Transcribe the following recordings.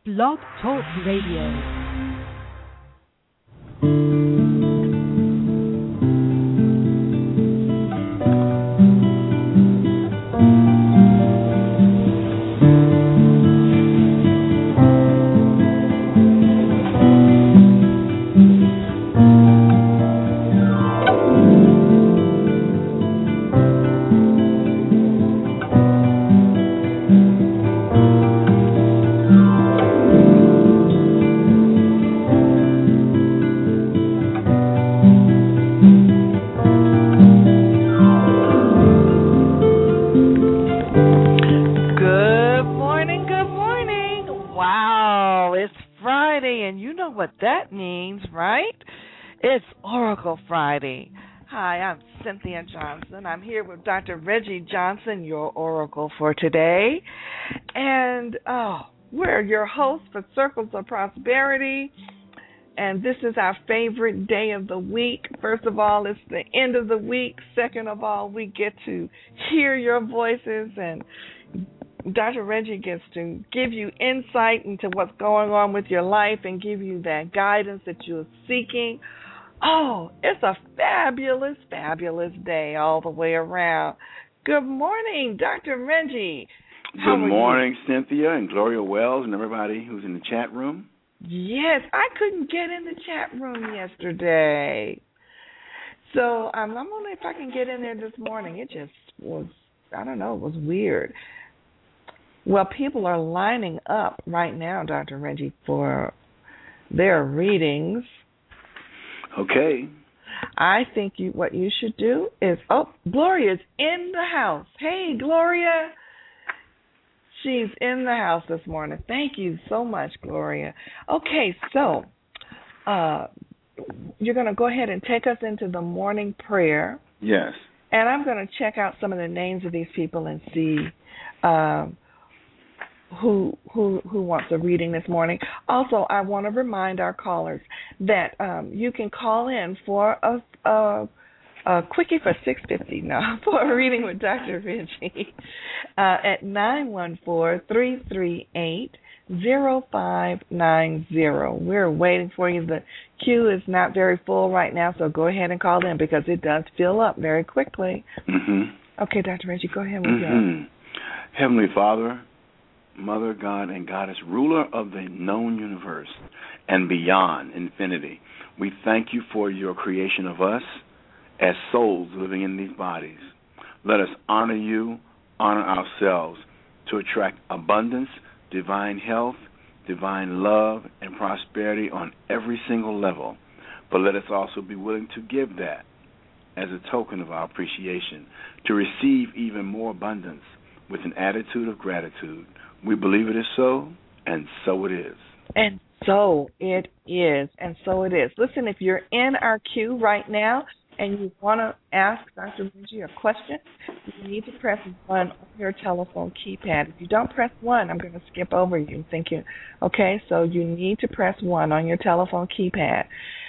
Blog Talk Radio. That means, right? It's Oracle Friday. Hi, I'm Cynthia Johnson. I'm here with Dr. Reggie Johnson, your Oracle for today. And we're your hosts for Circles of Prosperity. And this is our favorite day of the week. First of all, it's the end of the week. Second of all, we get to hear your voices, and Dr. Reggie gets to give you insight into what's going on with your life and give you that guidance that you're seeking. Oh, it's a fabulous, fabulous day all the way around. Good morning, Dr. Reggie. Good morning, Cynthia and Gloria Wells and everybody who's in the chat room. Yes, I couldn't get in the chat room yesterday. So I'm wondering if I can get in there this morning. It just was, I don't know, it was weird. Well, people are lining up right now, Dr. Reggie, for their readings. Okay. I think what you should do is, Gloria's in the house. Hey, Gloria. She's in the house this morning. Thank you so much, Gloria. Okay, so you're going to go ahead and take us into the morning prayer. Yes. And I'm going to check out some of the names of these people and see who wants a reading this morning. Also, I want to remind our callers that you can call in for a quickie for $6.50 now for a reading with Dr. Reggie at 914-338-0590. We're waiting for you. The queue is not very full right now, so go ahead and call in because it does fill up very quickly. Mm-hmm. Okay, Dr. Reggie, go ahead with yours. Heavenly Father, Mother, God, and Goddess, ruler of the known universe and beyond infinity, we thank you for your creation of us as souls living in these bodies. Let us honor you, honor ourselves to attract abundance, divine health, divine love, and prosperity on every single level. But let us also be willing to give that as a token of our appreciation, to receive even more abundance with an attitude of gratitude. We believe it is so, and so it is. And so it is, and so it is. Listen, if you're in our queue right now and you want to ask Dr. Reggie a question, you need to press 1 on your telephone keypad. If you don't press 1, I'm going to skip over you. Okay, so you need to press 1 on your telephone keypad.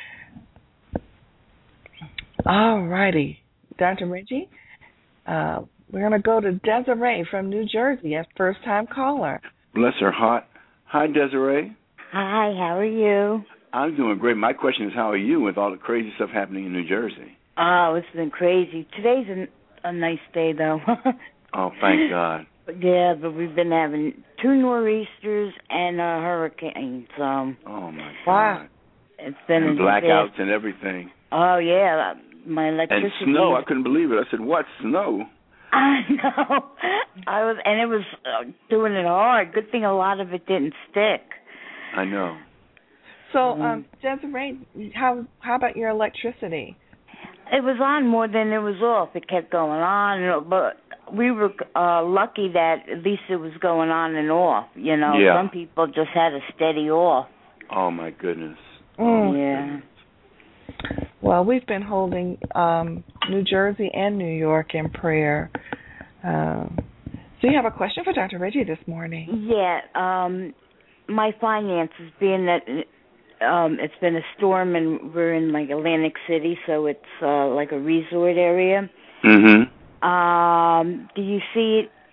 All righty, Dr. Reggie. We're going to go to Desiree from New Jersey as first-time caller. Bless her heart. Hi, Desiree. Hi, how are you? I'm doing great. My question is, how are you with all the crazy stuff happening in New Jersey? Oh, it's been crazy. Today's a nice day, though. Oh, thank God. Yeah, but we've been having 2 nor'easters and a hurricane. Oh, my God. Wow. It's been and blackouts and everything. Oh, yeah. My electricity. And snow. I couldn't believe it. I said, what, snow? I know. It was doing it hard. Good thing a lot of it didn't stick. I know. So, Desiree, how about your electricity? It was on more than it was off. It kept going on, but we were lucky that at least it was going on and off. You know, Some people just had a steady off. Oh my goodness. Yeah. Well, we've been holding New Jersey and New York in prayer. So you have a question for Dr. Reggie this morning? Yeah. My finances, being that it's been a storm and we're in like Atlantic City, so it's like a resort area. Mm-hmm. Do you see it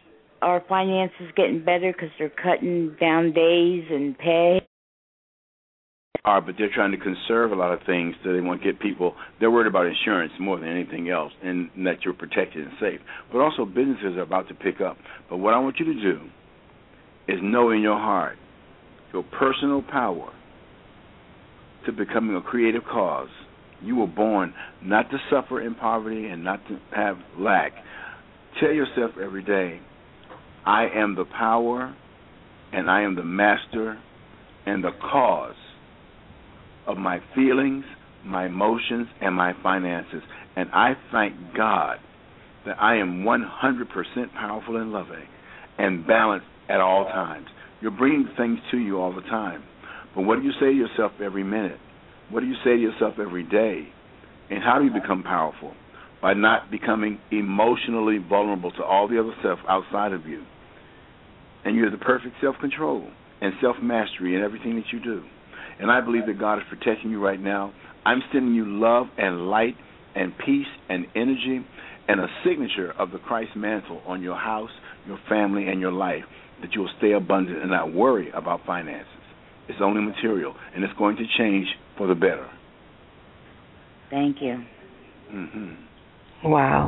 our finances getting better because they're cutting down days and pay? But they're trying to conserve a lot of things, so they want to get people. They're worried about insurance more than anything else, and that you're protected and safe. But also, businesses are about to pick up. But what I want you to do is know in your heart your personal power to becoming a creative cause. You were born not to suffer in poverty and not to have lack. Tell yourself every day, I am the power and I am the master and the cause of my feelings, my emotions, and my finances. And I thank God that I am 100% powerful and loving and balanced at all times. You're bringing things to you all the time. But what do you say to yourself every minute? What do you say to yourself every day? And how do you become powerful? By not becoming emotionally vulnerable to all the other stuff outside of you. And you have the perfect self-control and self-mastery in everything that you do. And I believe that God is protecting you right now. I'm sending you love and light and peace and energy and a signature of the Christ mantle on your house, your family, and your life, that you will stay abundant and not worry about finances. It's only material, and it's going to change for the better. Thank you. Mm-hmm. Wow.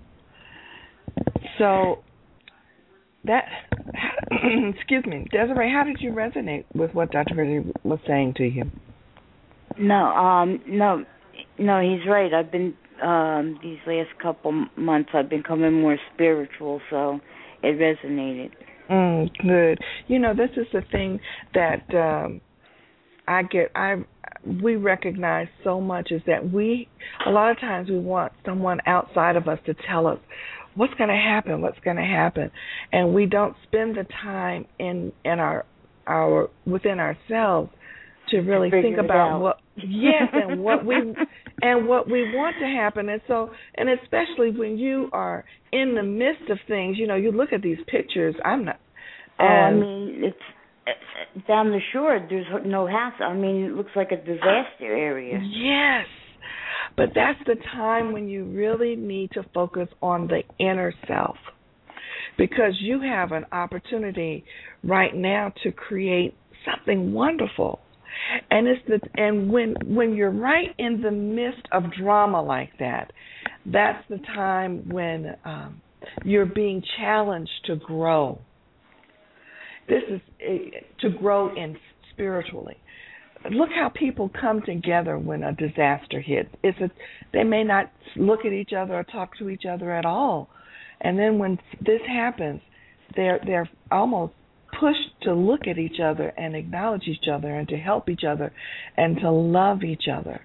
So that, excuse me, Desiree, how did you resonate with what Dr. Reggie was saying to you? No, he's right. I've been these last couple months I've been becoming more spiritual, so it resonated. Good. You know, this is the thing that we recognize so much, is that a lot of times we want someone outside of us to tell us what's going to happen, and we don't spend the time in our within ourselves to really think about and what we want to happen. And so, and especially when you are in the midst of things, you know, you look at these pictures. I mean, it's down the shore. There's no house. I mean, it looks like a disaster area. Yes. But that's the time when you really need to focus on the inner self, because you have an opportunity right now to create something wonderful. And when you're right in the midst of drama like that, that's the time when you're being challenged to grow. This is to grow in spiritually. Look how people come together when a disaster hits. They may not look at each other or talk to each other at all, and then when this happens, they're almost pushed to look at each other and acknowledge each other and to help each other and to love each other.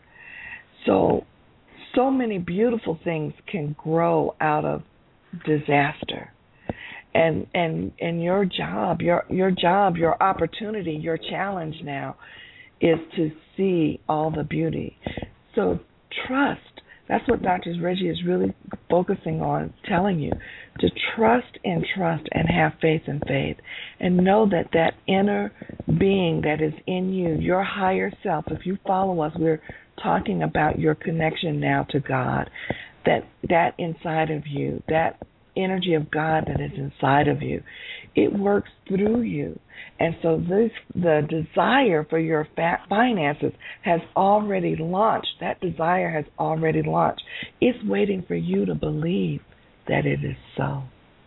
So many beautiful things can grow out of disaster. And your job, your opportunity, your challenge now is to see all the beauty. So trust. That's what Dr. Reggie is really focusing on, telling you, to trust and have faith in faith, and know that that inner being that is in you, your higher self. If you follow us, we're talking about your connection now to God, that inside of you, that energy of God that is inside of you, it works through you. And so the desire for your finances has already launched. That desire has already launched. It's waiting for you to believe that it is so.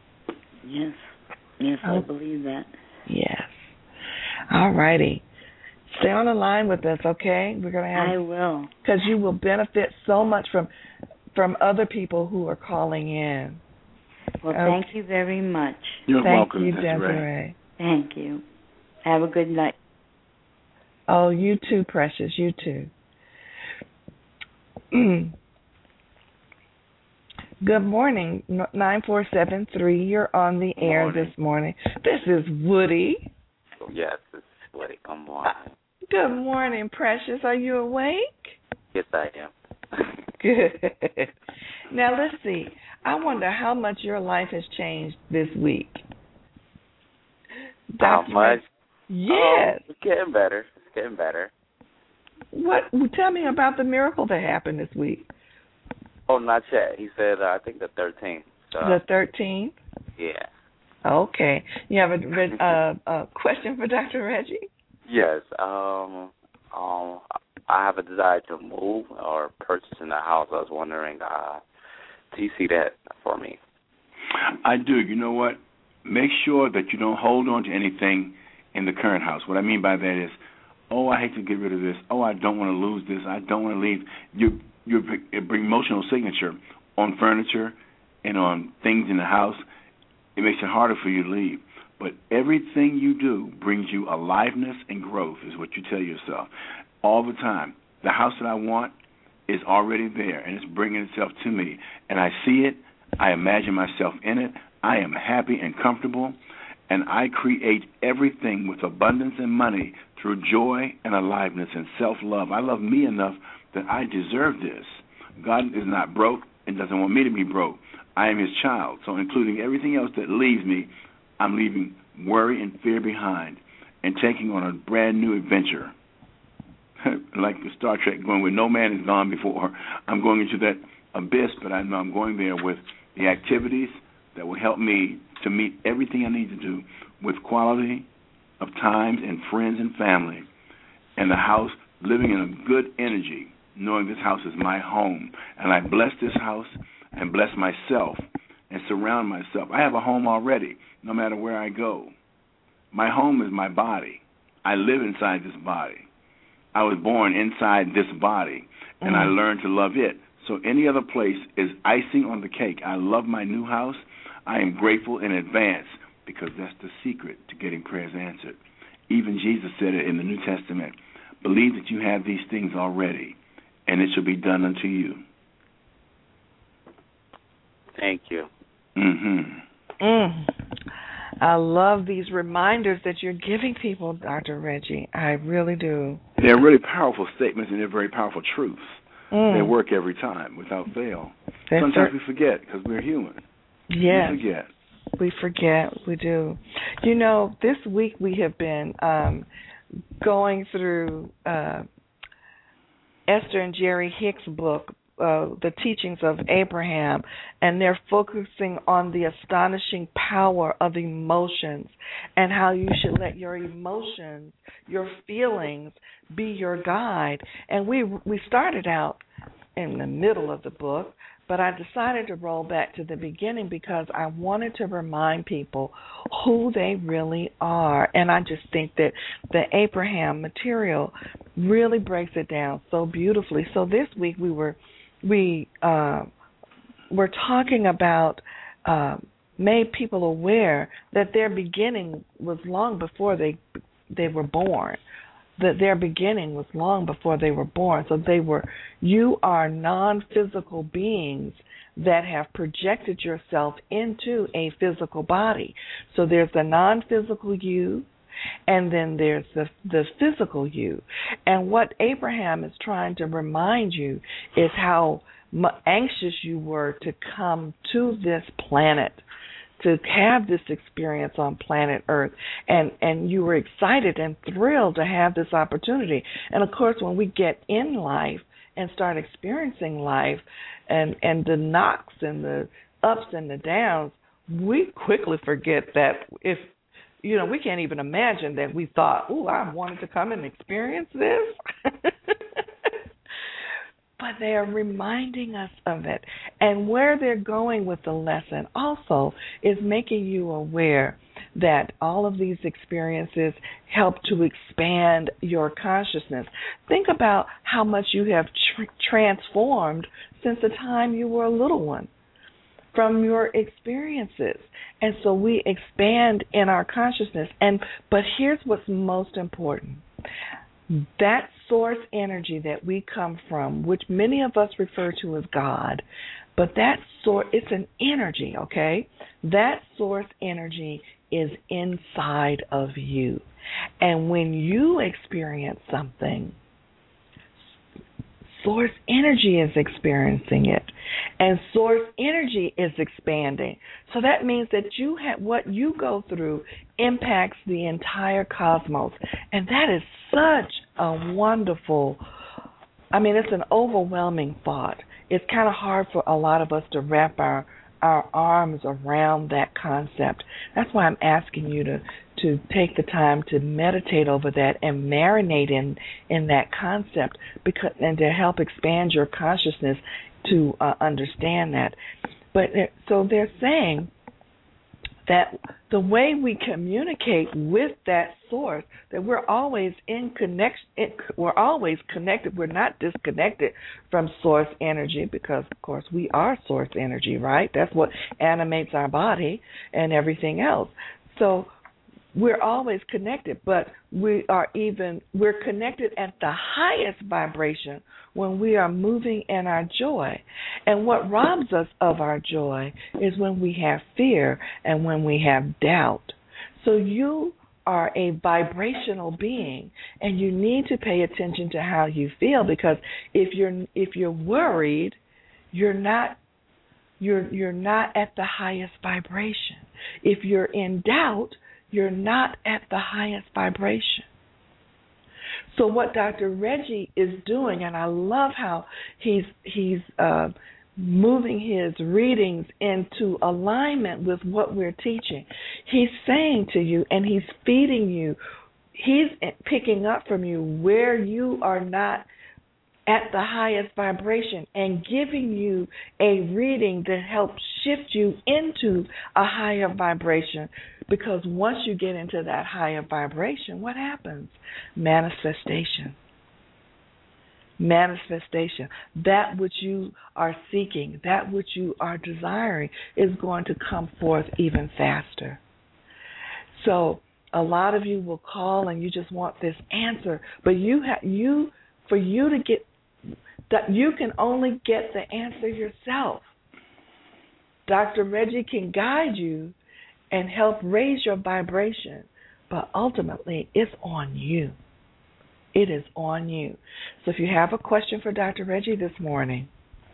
Yes, I believe that. Yes. All righty. Stay on the line with us, okay? We're going to have. I will. Because you will benefit so much from other people who are calling in. Well, thank you very much. You're welcome, Thank you, Desiree. Thank you. Have a good night. Oh, you too, Precious. You too. Good morning, 9473. You're on the air this morning. This is Woody. Yes, this is Woody. Good morning. Good morning, Precious. Are you awake? Yes, I am. Good. Now, let's see. I wonder how much your life has changed this week. How much? Yes. It's getting better. What? Tell me about the miracle that happened this week. Oh, not yet. He said, I think the 13th. So. The 13th? Yeah. Okay. You have a question for Dr. Reggie? Yes. I have a desire to move or purchase in the house. I was wondering, do you see that for me? I do. You know what? Make sure that you don't hold on to anything in the current house. What I mean by that is, oh, I hate to get rid of this. Oh, I don't want to lose this. I don't want to leave. You bring emotional signature on furniture and on things in the house. It makes it harder for you to leave. But everything you do brings you aliveness and growth, is what you tell yourself all the time. The house that I want is already there, and it's bringing itself to me. And I see it. I imagine myself in it. I am happy and comfortable, and I create everything with abundance and money through joy and aliveness and self-love. I love me enough that I deserve this. God is not broke and doesn't want me to be broke. I am his child, so including everything else that leaves me, I'm leaving worry and fear behind and taking on a brand new adventure. Like the Star Trek, going where no man has gone before. I'm going into that abyss, but I know I'm going there with the activities that will help me to meet everything I need to do with quality of times and friends and family, and the house, living in a good energy, knowing this house is my home. And I bless this house and bless myself and surround myself. I have a home already, no matter where I go. My home is my body. I live inside this body. I was born inside this body, and I learned to love it. So any other place is icing on the cake. I love my new house. I am grateful in advance because that's the secret to getting prayers answered. Even Jesus said it in the New Testament. Believe that you have these things already, and it shall be done unto you. Thank you. I love these reminders that you're giving people, Dr. Reggie. I really do. They're really powerful statements, and they're very powerful truths. They work every time, without fail. Sometimes we forget because we're human. Yes. We forget. We forget. We do. You know, this week we have been going through Esther and Jerry Hicks' book, The Teachings of Abraham, and they're focusing on the astonishing power of emotions and how you should let your emotions, your feelings, be your guide. And we started out in the middle of the book, but I decided to roll back to the beginning because I wanted to remind people who they really are. And I just think that the Abraham material really breaks it down so beautifully. So this week we're talking about made people aware that their beginning was long before they were born. That their beginning was long before they were born. So you are non-physical beings that have projected yourself into a physical body. So there's the non-physical you, and then there's the physical you. And what Abraham is trying to remind you is how anxious you were to come to this planet, to have this experience on planet Earth, and you were excited and thrilled to have this opportunity. And of course, when we get in life and start experiencing life and the knocks and the ups and the downs, we quickly forget that we can't even imagine that we thought, I wanted to come and experience this. But they are reminding us of it. And where they're going with the lesson also is making you aware that all of these experiences help to expand your consciousness. Think about how much you have transformed since the time you were a little one from your experiences. And so we expand in our consciousness. But here's what's most important. That source energy that we come from, which many of us refer to as God, but that source, it's an energy, okay? That source energy is inside of you. And when you experience something, source energy is experiencing it, and source energy is expanding. So that means that what you go through impacts the entire cosmos, and that is such a wonderful, it's an overwhelming thought. It's kind of hard for a lot of us to wrap our our arms around that concept. That's why I'm asking you to take the time to meditate over that and marinate in that concept, and to help expand your consciousness to understand that. But so they're saying that the way we communicate with that source, that we're always in connection, we're always connected. We're not disconnected from source energy, because, of course, we are source energy, right? That's what animates our body and everything else. So we're always connected, but we're connected at the highest vibration when we are moving in our joy. And what robs us of our joy is when we have fear and when we have doubt. So you are a vibrational being, and you need to pay attention to how you feel, because if you're worried, you're not at the highest vibration. If you're in doubt, you're not at the highest vibration. So what Dr. Reggie is doing, and I love how he's moving his readings into alignment with what we're teaching. He's saying to you, and he's feeding you, he's picking up from you where you are not at the highest vibration, and giving you a reading that helps shift you into a higher vibration. Because once you get into that higher vibration, what happens? Manifestation. Manifestation. That which you are seeking, that which you are desiring, is going to come forth even faster. So a lot of you will call and you just want this answer, but for you to get that, you can only get the answer yourself. Dr. Reggie can guide you and help raise your vibration, but ultimately it's on you. It is on you. So if you have a question for Dr. Reggie this morning,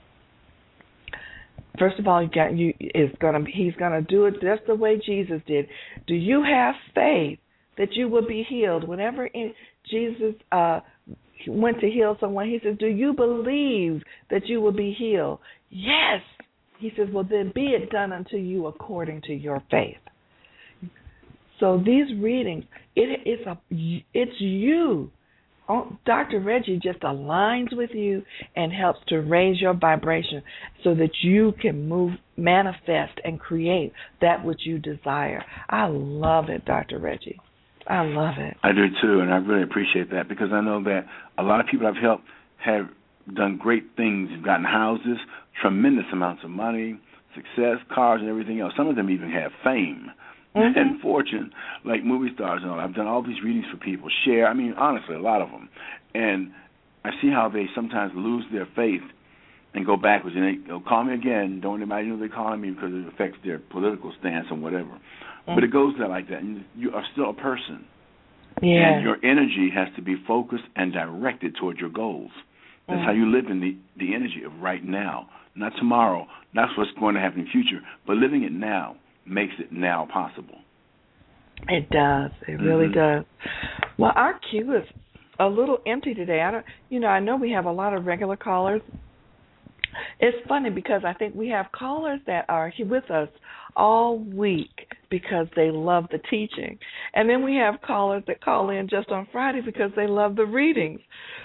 first of all, he's going to do it just the way Jesus did. Do you have faith that you will be healed? Whenever Jesus went to heal someone, he says, do you believe that you will be healed? Yes. He says, well, then be it done unto you according to your faith. So these readings, it's you. Dr. Reggie just aligns with you and helps to raise your vibration so that you can manifest and create that which you desire. I love it, Dr. Reggie. I love it. I do too, and I really appreciate that, because I know that a lot of people I've helped have done great things, gotten houses, tremendous amounts of money, success, cars, and everything else. Some of them even have fame and fortune, like movie stars and all. I've done all these readings for people, honestly, a lot of them. And I see how they sometimes lose their faith and go backwards, and they'll call me again. Don't anybody know they're calling me because it affects their political stance or whatever. But it goes there like that. And you are still a person. Yeah. And your energy has to be focused and directed toward your goals. That's how you live in the energy of right now, not tomorrow. That's what's going to happen in the future. But living it now makes it now possible. It does. It really does. Well, our queue is a little empty today. I know we have a lot of regular callers. It's funny because I think we have callers that are here with us all week because they love the teaching. And then we have callers that call in just on Friday because they love the readings.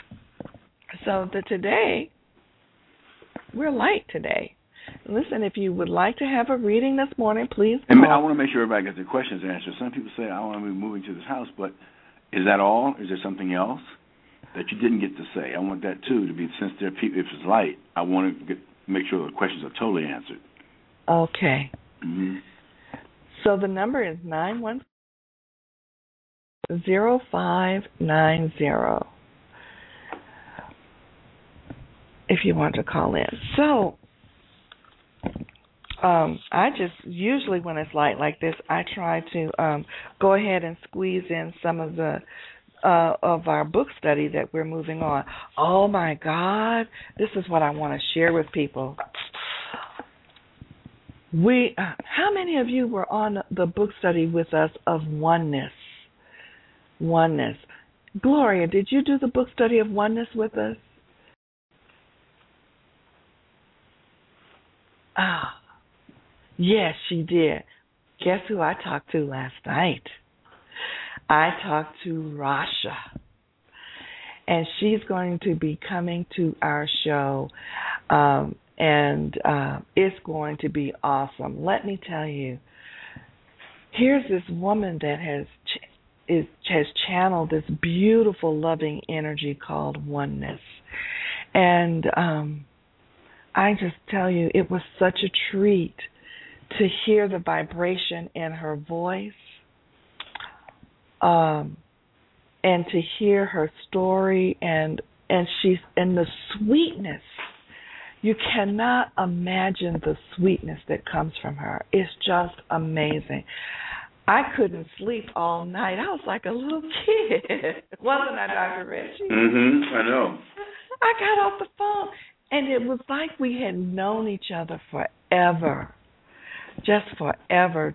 So today, we're light today. Listen, if you would like to have a reading this morning, please call. And I want to make sure everybody gets their questions answered. Some people say, I want to be moving to this house, but is that all? Is there something else that you didn't get to say? I want that, too, to be, since there are people, if it's light, I want to make sure the questions are totally answered. Okay. So the number is 914-0590 if you want to call in. So I just, usually when it's light like this, I try to go ahead and squeeze in some of the of our book study that we're moving on. Oh, my God. This is what I want to share with people. How many of you were on the book study with us of Oneness? Oneness. Gloria, did you do the book study of Oneness with us? Yes, she did. Guess who I talked to last night? I talked to Rasha. And she's going to be coming to our show, and it's going to be awesome. Let me tell you, here's this woman that has channeled this beautiful, loving energy called oneness. And I just tell you, it was such a treat to hear the vibration in her voice, and to hear her story, and the sweetness. You cannot imagine the sweetness that comes from her. It's just amazing. I couldn't sleep all night. I was like a little kid. Wasn't I, Dr. Reggie? I know. I got off the phone, and it was like we had known each other forever. Just forever.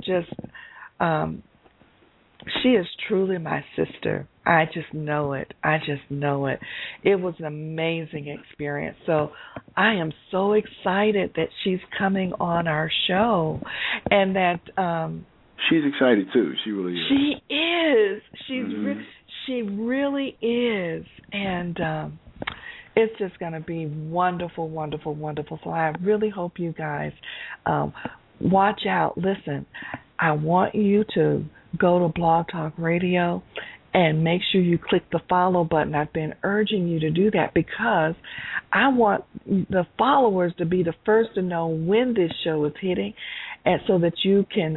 She is truly my sister. I just know it. It was an amazing experience. So I am so excited that she's coming on our show, and that she's excited too. She really is. She is. She really is, and it's just going to be wonderful, wonderful, wonderful. So I really hope you guys watch out. Listen, I want you to go to Blog Talk Radio and make sure you click the follow button. I've been urging you to do that because I want the followers to be the first to know when this show is hitting, and so that you can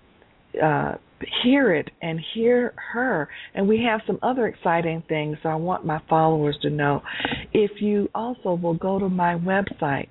hear it and hear her. And we have some other exciting things, so I want my followers to know. If you also will go to my website,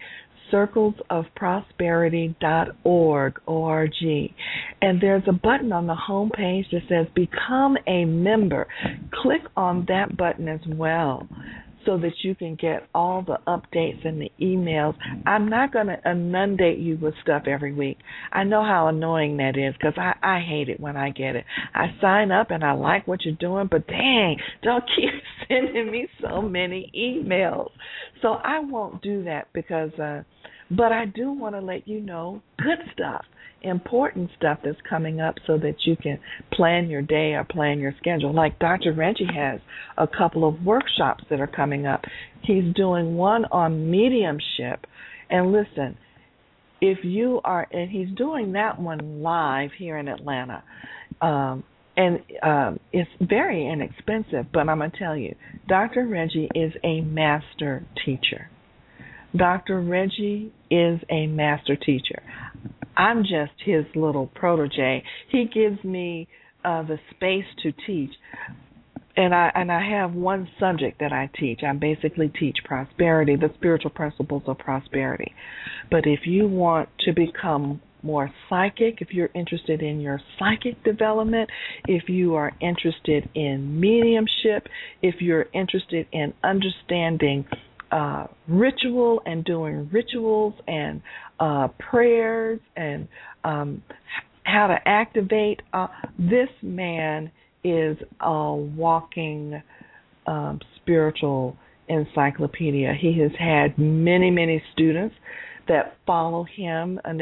circlesofprosperity.org, O-R-G, and there's a button on the home page that says Become a Member. Click on that button as well, so that you can get all the updates and the emails. I'm not going to inundate you with stuff every week. I know how annoying that is, because I hate it when I get it. I sign up and I like what you're doing, but dang, don't keep sending me so many emails. So I won't do that because, but I do want to let you know good stuff, important stuff that's coming up, so that you can plan your day or plan your schedule. Like Dr. Reggie has a couple of workshops that are coming up. He's doing one on mediumship. And listen, if you are, and he's doing that one live here in Atlanta, and it's very inexpensive, but I'm going to tell you, Dr. Reggie is a master teacher. Dr. Reggie is a master teacher. I'm just his little protege. He gives me the space to teach, and I have one subject that I teach. I basically teach prosperity, the spiritual principles of prosperity. But if you want to become more psychic, if you're interested in your psychic development, if you are interested in mediumship, if you're interested in understanding ritual and doing rituals and prayers and how to activate, this man is a walking spiritual encyclopedia. He has had many, many students that follow him and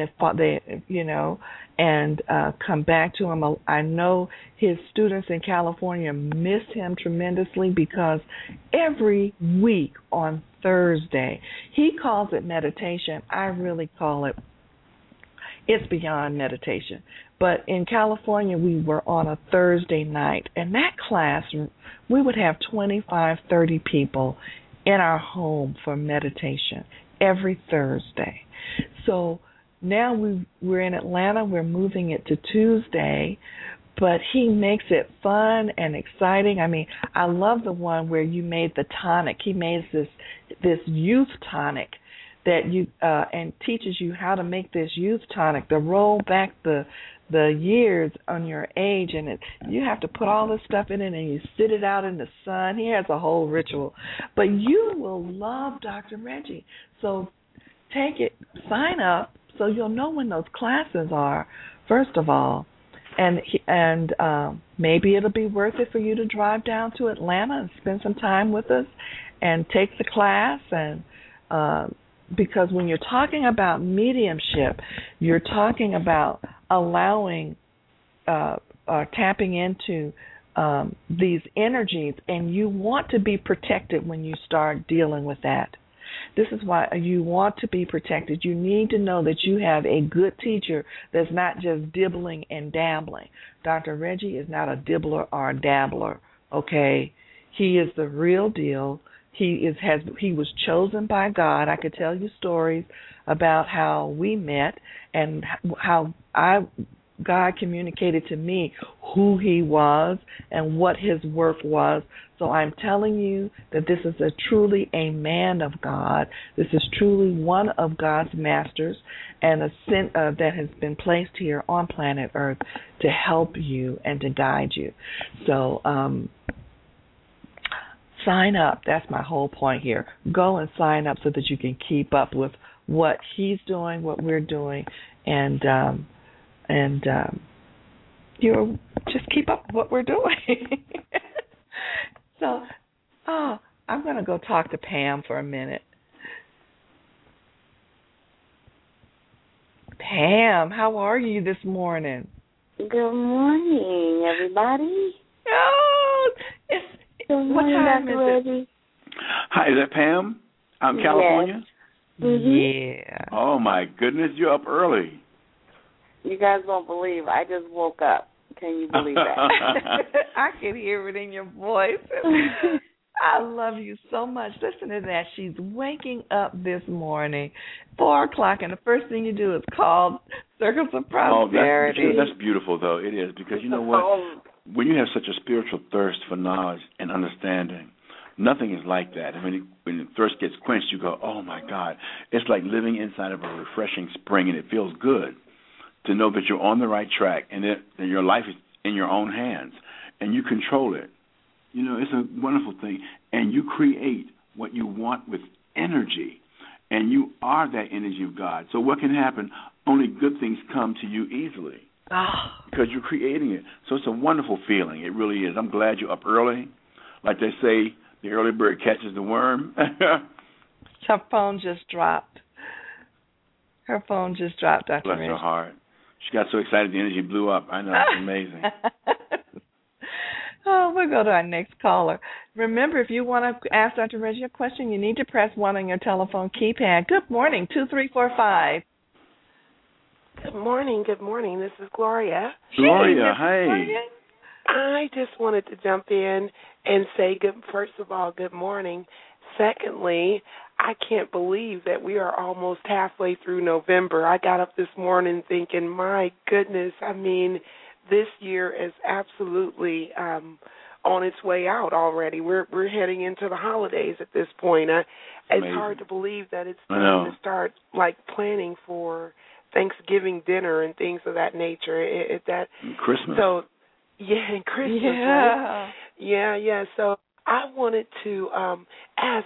and come back to him. I know his students in California miss him tremendously, because every week on Thursday, he calls it meditation. I really call it's beyond meditation. But in California, we were on a Thursday night, and that class, we would have 25, 30 people in our home for meditation every Thursday. So now we're in Atlanta. We're moving it to Tuesday, but he makes it fun and exciting. I mean, I love the one where you made the tonic. He made this youth tonic that you and teaches you how to make this youth tonic, to roll back the years on your age, and you have to put all this stuff in it, and you sit it out in the sun. He has a whole ritual. But you will love Dr. Reggie. So take it, sign up, so you'll know when those classes are, first of all. And maybe it'll be worth it for you to drive down to Atlanta and spend some time with us and take the class. And because when you're talking about mediumship, you're talking about allowing, tapping into these energies, and you want to be protected when you start dealing with that. This is why you want to be protected. You need to know that you have a good teacher that's not just dibbling and dabbling. Dr. Reggie is not a dibbler or a dabbler, okay? He is the real deal. He was chosen by God. I could tell you stories about how we met and how God communicated to me who he was and what his work was. So I'm telling you that this is truly a man of God. This is truly one of God's masters and that has been placed here on planet Earth to help you and to guide you. So sign up. That's my whole point here. Go and sign up so that you can keep up with what he's doing, what we're doing, and you just keep up with what we're doing. So, I'm going to go talk to Pam for a minute. Pam, how are you this morning? Good morning, everybody. Oh, Good morning, what time Dr. is it? Hi, is that Pam out in California? Yes. Mm-hmm. Yeah. Oh, my goodness, you're up early. You guys won't believe I just woke up. Can you believe that? I can hear it in your voice. I love you so much. Listen to that. She's waking up this morning, 4 o'clock, and the first thing you do is call Circles of Prosperity. Oh, that's beautiful, though. It is, because you know what? When you have such a spiritual thirst for knowledge and understanding, nothing is like that. I mean, when the thirst gets quenched, you go, oh, my God. It's like living inside of a refreshing spring, and it feels good to know that you're on the right track and that your life is in your own hands and you control it. You know, it's a wonderful thing. And you create what you want with energy, and you are that energy of God. So what can happen? Only good things come to you easily because you're creating it. So it's a wonderful feeling. It really is. I'm glad you're up early. Like they say, the early bird catches the worm. Her phone just dropped. Dr. Bless her heart. She got so excited the energy blew up. I know, it's amazing. We'll go to our next caller. Remember, if you want to ask Dr. Reggie a question, you need to press 1 on your telephone keypad. Good morning, 2345. Good morning. This is Gloria. Gloria, hey. I just wanted to jump in and say, first of all, good morning. Secondly, I can't believe that we are almost halfway through November. I got up this morning thinking, my goodness, I mean, this year is absolutely on its way out already. We're heading into the holidays at this point. It's hard to believe that it's time to start, planning for Thanksgiving dinner and things of that nature. Christmas. So, yeah, and Christmas, right? Yeah. So I wanted to ask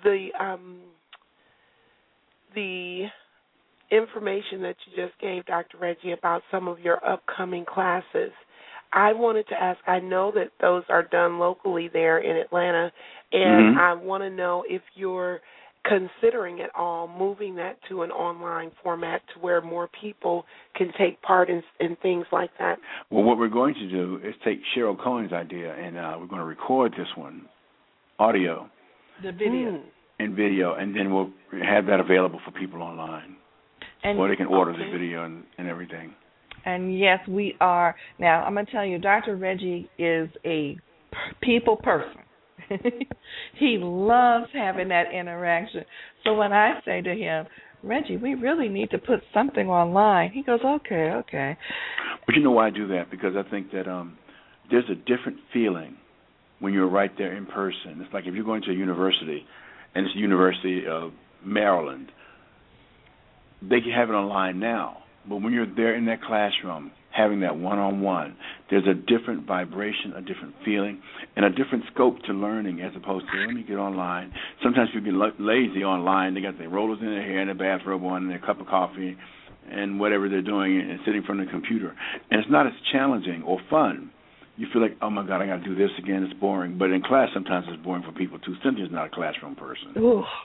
the information that you just gave, Dr. Reggie, about some of your upcoming classes. I wanted to ask, I know that those are done locally there in Atlanta, and I want to know if you're considering at all moving that to an online format to where more people can take part in things like that. Well, what we're going to do is take Cheryl Cohen's idea, and we're going to record this one, audio. The video. And video, and then we'll have that available for people online. Or they can order the video and everything. And, yes, we are. Now, I'm going to tell you, Dr. Reggie is a people person. He loves having that interaction. So when I say to him, Reggie, we really need to put something online, he goes, okay. But you know why I do that? Because I think that there's a different feeling when you're right there in person. It's like if you're going to a university, and it's the University of Maryland, they can have it online now. But when you're there in that classroom, having that one-on-one, there's a different vibration, a different feeling, and a different scope to learning as opposed to, let me get online. Sometimes people get lazy online. They got their rollers in their hair and their bathrobe on and their cup of coffee and whatever they're doing and sitting in front of the computer. And it's not as challenging or fun. You feel like, oh, my God, I got to do this again. It's boring. But in class, sometimes it's boring for people, too. Cynthia's not a classroom person. Ooh.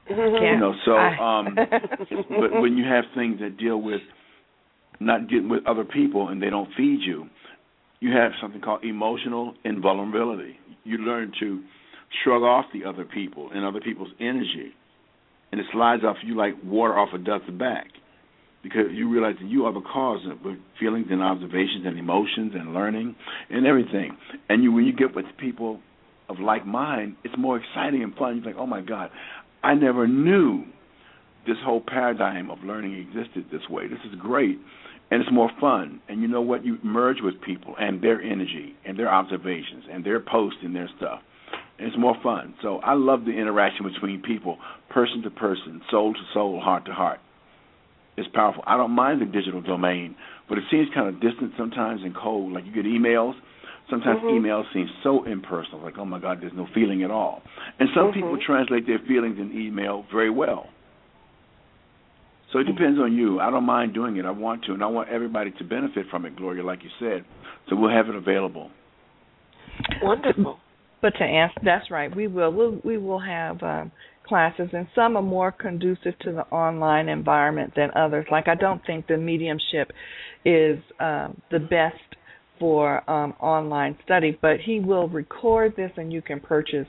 But when you have things that deal with not getting with other people and they don't feed you, you have something called emotional invulnerability. You learn to shrug off the other people and other people's energy, and it slides off you like water off a duck's back, because you realize that you are the cause of feelings and observations and emotions and learning and everything. And when you get with people of like mind, it's more exciting and fun. You're like, oh, my God, I never knew this whole paradigm of learning existed this way. This is great, and it's more fun. And you know what? You merge with people and their energy and their observations and their posts and their stuff. And it's more fun. So I love the interaction between people, person to person, soul to soul, heart to heart. It's powerful. I don't mind the digital domain, but it seems kind of distant sometimes and cold. Like you get emails. Sometimes emails seem so impersonal, like, oh, my God, there's no feeling at all. And some people translate their feelings in email very well. So it depends on you. I don't mind doing it. I want to, and I want everybody to benefit from it, Gloria, like you said. So we'll have it available. Wonderful. But to answer, that's right. We will have classes, and some are more conducive to the online environment than others. Like I don't think the mediumship is the best for online study, but he will record this, and you can purchase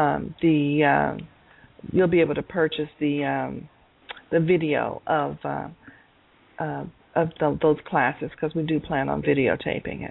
you'll be able to purchase the video of those classes, because we do plan on videotaping it.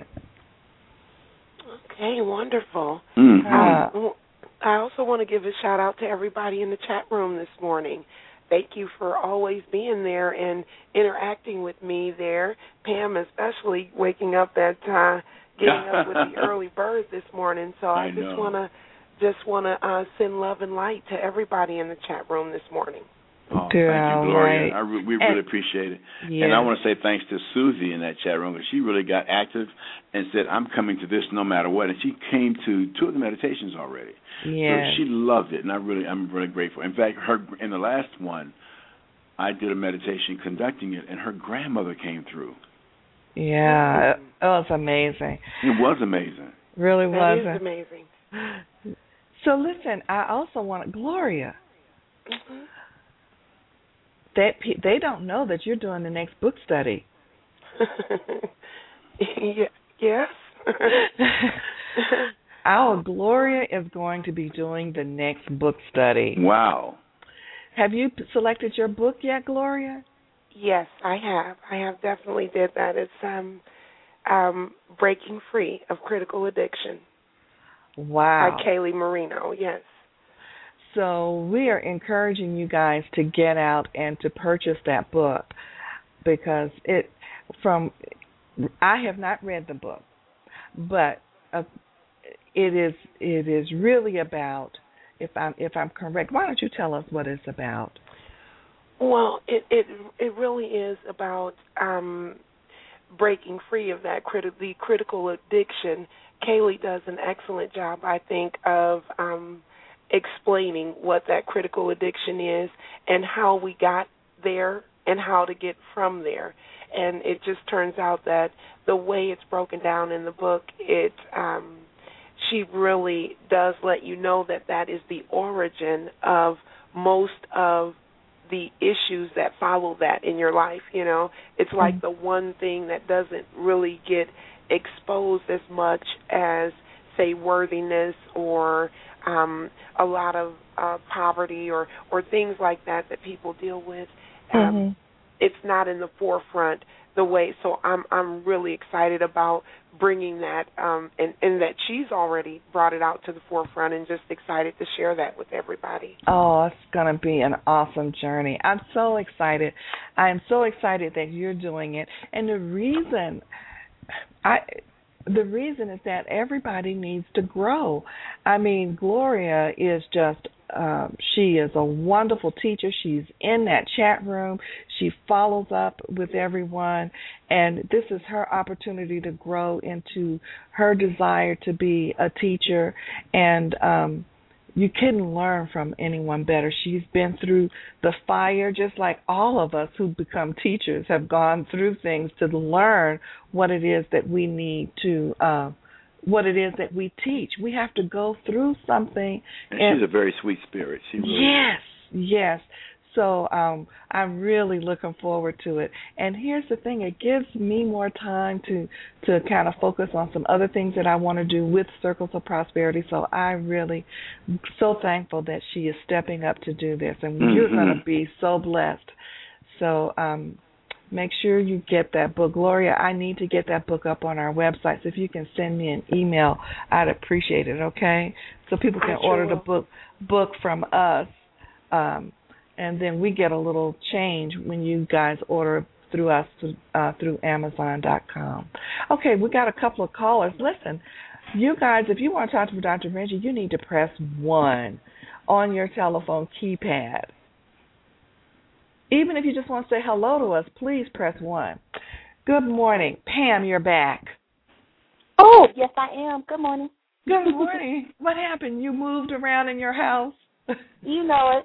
Okay, wonderful. I also want to give a shout out to everybody in the chat room this morning. Thank you for always being there and interacting with me there. Pam, especially waking up at getting up with the early bird this morning. So I just want to send love and light to everybody in the chat room this morning. Oh, thank you, Gloria. We really appreciate it. Yeah. And I want to say thanks to Susie in that chat room, because she really got active and said, I'm coming to this no matter what. And she came to 2 of the meditations already. Yeah. So she loved it, and I'm really grateful. In fact, in the last one, I did a meditation conducting it, and her grandmother came through. Yeah. It was amazing. It was amazing. Really was. That is amazing. So listen, I also want Gloria. They don't know that you're doing the next book study. Yes. Our Gloria is going to be doing the next book study. Wow. Have you selected your book yet, Gloria? Yes, I have. I have definitely did that. It's Breaking Free of Critical Addiction. Wow. By Kaylee Marino, yes. So we are encouraging you guys to get out and to purchase that book, because I have not read the book, but it is really about, if I'm correct. Why don't you tell us what it's about? Well, it really is about breaking free of that critical addiction. Kaylee does an excellent job, I think, of explaining what that critical addiction is and how we got there and how to get from there. And it just turns out that the way it's broken down in the book, she really does let you know that is the origin of most of the issues that follow that in your life. You know, it's like the one thing that doesn't really get exposed as much as, say, worthiness or a lot of poverty or things like that people deal with. It's not in the forefront the way. So I'm really excited about bringing that, and that she's already brought it out to the forefront, and just excited to share that with everybody. Oh, it's going to be an awesome journey. I'm so excited. I am so excited that you're doing it. And the reason is that everybody needs to grow. I mean, Gloria is just, she is a wonderful teacher. She's in that chat room. She follows up with everyone, and this is her opportunity to grow into her desire to be a teacher, and you couldn't learn from anyone better. She's been through the fire, just like all of us who become teachers have gone through things to learn what it is that we need to, what it is that we teach. We have to go through something. And she's a very sweet spirit. She really is. Yes. So I'm really looking forward to it. And here's the thing, it gives me more time to kind of focus on some other things that I want to do with Circles of Prosperity. So I'm really so thankful that she is stepping up to do this. And you're going to be so blessed. So make sure you get that book. Gloria, I need to get that book up on our website. So if you can send me an email, I'd appreciate it, okay? So people can order the book from us. And then we get a little change when you guys order through us through Amazon.com. Okay, we got a couple of callers. Listen, you guys, if you want to talk to Dr. Reggie, you need to press 1 on your telephone keypad. Even if you just want to say hello to us, please press 1. Good morning. Pam, you're back. Oh, yes, I am. Good morning. Good morning. What happened? You moved around in your house? You know it.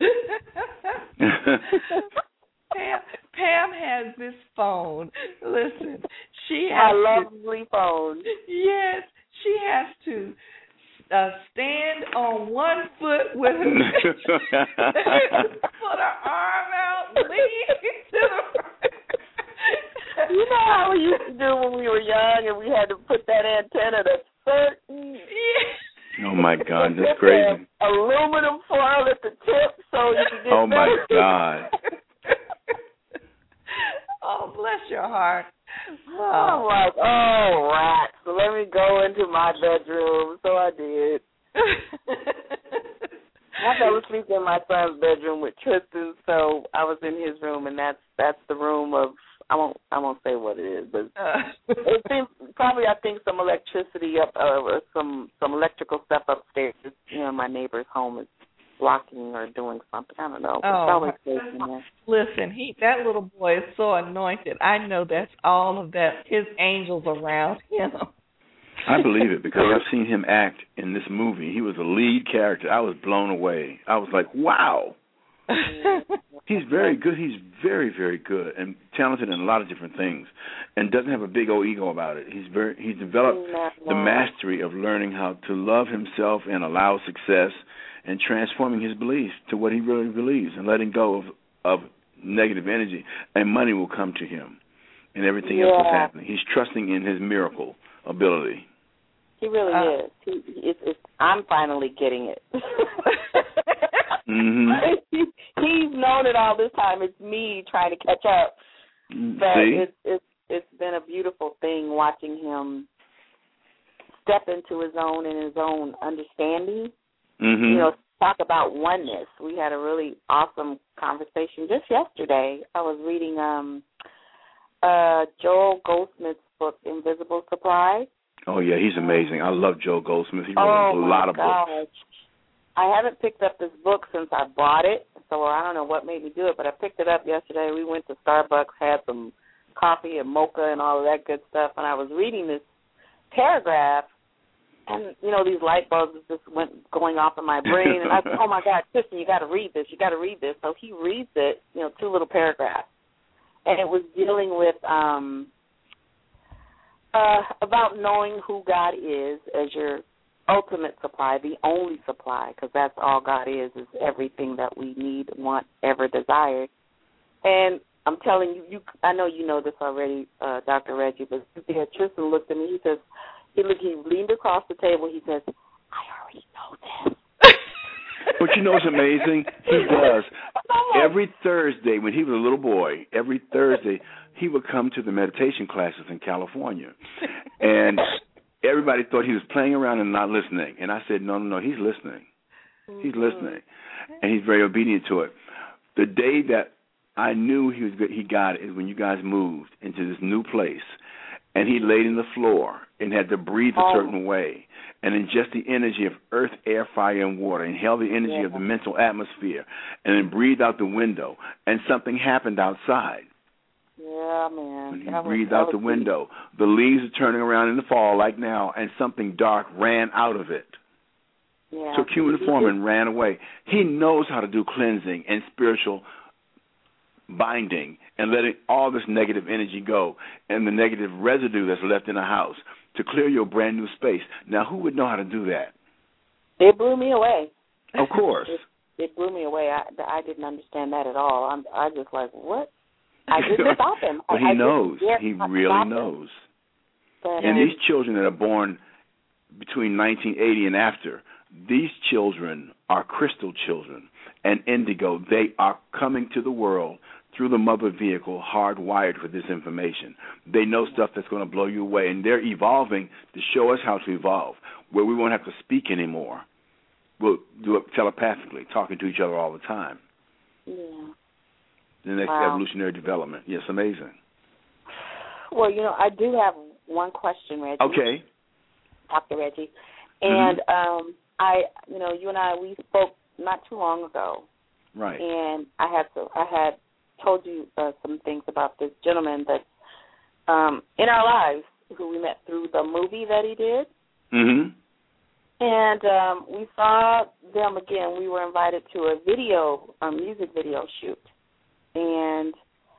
Pam has this phone. Listen, she has my lovely phone. Yes, she has to stand on one foot with her put her arm out, lean to the right. You know how we used to do when we were young, and we had to put that antenna to certain. Yeah. Oh my God, that's crazy. Aluminum foil at the tip, so you can get. Oh my God. Oh, bless your heart. I'm like, oh, rats. So let me go into my bedroom. So I did. I fell asleep in my son's bedroom with Tristan, so I was in his room, and that's the room of, I won't say what it is, but it seems probably, I think, some electricity up, some electrical stuff upstairs. You know, my neighbor's home is blocking or doing something. I don't know. Listen, that little boy is so anointed. I know that's all of that. His angels around him. I believe it because I've seen him act in this movie. He was a lead character. I was blown away. I was like, wow. He's very good. He's very, very good and talented in a lot of different things and doesn't have a big old ego about it. He's developed the mastery of learning how to love himself and allow success and transforming his beliefs to what he really believes and letting go of negative energy, and money will come to him and everything else is happening. He's trusting in his miracle ability. He really is. I'm finally getting it. He's known it all this time. It's me trying to catch up. But it's been a beautiful thing watching him step into his own and his own understanding. You know, talk about oneness. We had a really awesome conversation just yesterday. I was reading Joel Goldsmith's book, Invisible Supply. Oh, yeah, he's amazing. I love Joel Goldsmith. He wrote a lot of books. I haven't picked up this book since I bought it, so I don't know what made me do it, but I picked it up yesterday. We went to Starbucks, had some coffee and mocha and all of that good stuff, and I was reading this paragraph, and, you know, these light bulbs just went going off in my brain, and I said, oh, my God, Tristan, you got to read this. You got to read this. So he reads it, you know, 2 little paragraphs, and it was dealing with about knowing who God is as your ultimate supply, the only supply, because that's all God is everything that we need, want, ever desired. And I'm telling you, I know you know this already, Dr. Reggie, but Tristan looked at me. He says, he leaned across the table. He says, I already know this. But you know what's amazing? He does. Every Thursday, when he was a little boy, every Thursday, he would come to the meditation classes in California. And everybody thought he was playing around and not listening. And I said, no, he's listening. He's listening. And he's very obedient to it. The day that I knew he got it is when you guys moved into this new place. And he laid in the floor and had to breathe a certain way. And then just the energy of earth, air, fire, and water. Inhale the energy of the mental atmosphere. And then breathe out the window. And something happened outside. Yeah, man. When he breathed out the window, the leaves are turning around in the fall like now, and something dark ran out of it. Yeah. Took human form and ran away. He knows how to do cleansing and spiritual binding and letting all this negative energy go and the negative residue that's left in a house to clear your brand new space. Now, who would know how to do that? It blew me away. Of course. it blew me away. I didn't understand that at all. I just like, what? I didn't stop him. Well, he knows. He really knows. But, and these children that are born between 1980 and after, these children are crystal children and indigo. They are coming to the world through the mother vehicle, hardwired for this information. They know stuff that's going to blow you away, and they're evolving to show us how to evolve, where we won't have to speak anymore. We'll do it telepathically, talking to each other all the time. Yeah. The next evolutionary development. Yes, amazing. Well, I do have one question, Reggie. Okay. Dr. Reggie. And you and I, we spoke not too long ago. Right. And I had told you some things about this gentleman that's in our lives who we met through the movie that he did. Mm-hmm. And we saw them again. We were invited to a music video shoot. And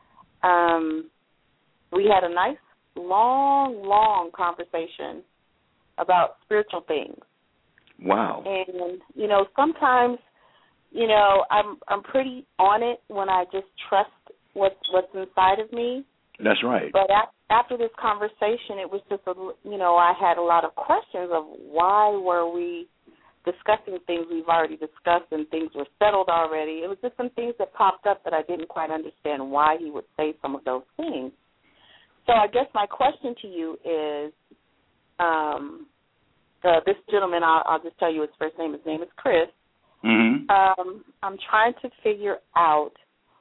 we had a nice, long conversation about spiritual things. Wow. And, sometimes, I'm pretty on it when I just trust what's inside of me. That's right. But after this conversation, it was just, I had a lot of questions of why were we discussing things we've already discussed and things were settled already. It was just some things that popped up that I didn't quite understand why he would say some of those things. So I guess my question to you is, this gentleman, I'll just tell you his first name. His name is Chris. Mm-hmm. I'm trying to figure out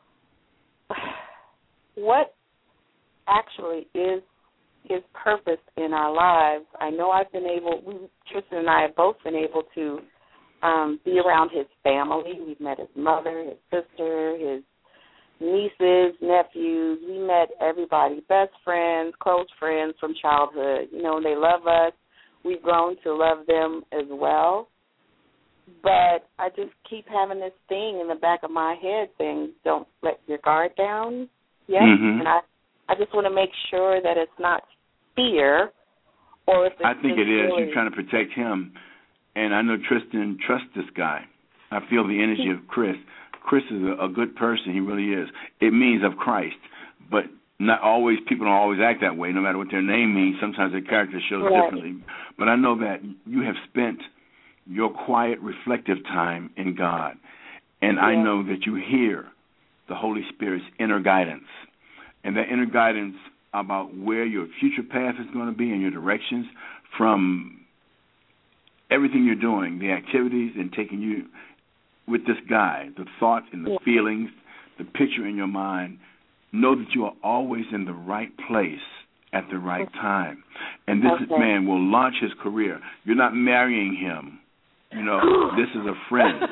what actually is his purpose in our lives. I know Tristan and I have both been able to be around his family. We've met his mother, his sister, his nieces, nephews. We met everybody, best friends, close friends from childhood. They love us. We've grown to love them as well. But I just keep having this thing in the back of my head saying, don't let your guard down yet. Mm-hmm. And I just want to make sure that it's not fear or if it's I think it is. really... You're trying to protect him. And I know Tristan trusts this guy. I feel the energy of Chris. Chris is a good person. He really is. It means of Christ. But not always, people don't always act that way, no matter what their name means. Sometimes their character shows differently. But I know that you have spent your quiet, reflective time in God. And I know that you hear the Holy Spirit's inner guidance. And that inner guidance about where your future path is going to be and your directions from everything you're doing, the activities and taking you with this guy, the thoughts and the feelings, the picture in your mind. Know that you are always in the right place at the right time. And this man will launch his career. You're not marrying him. This is a friend.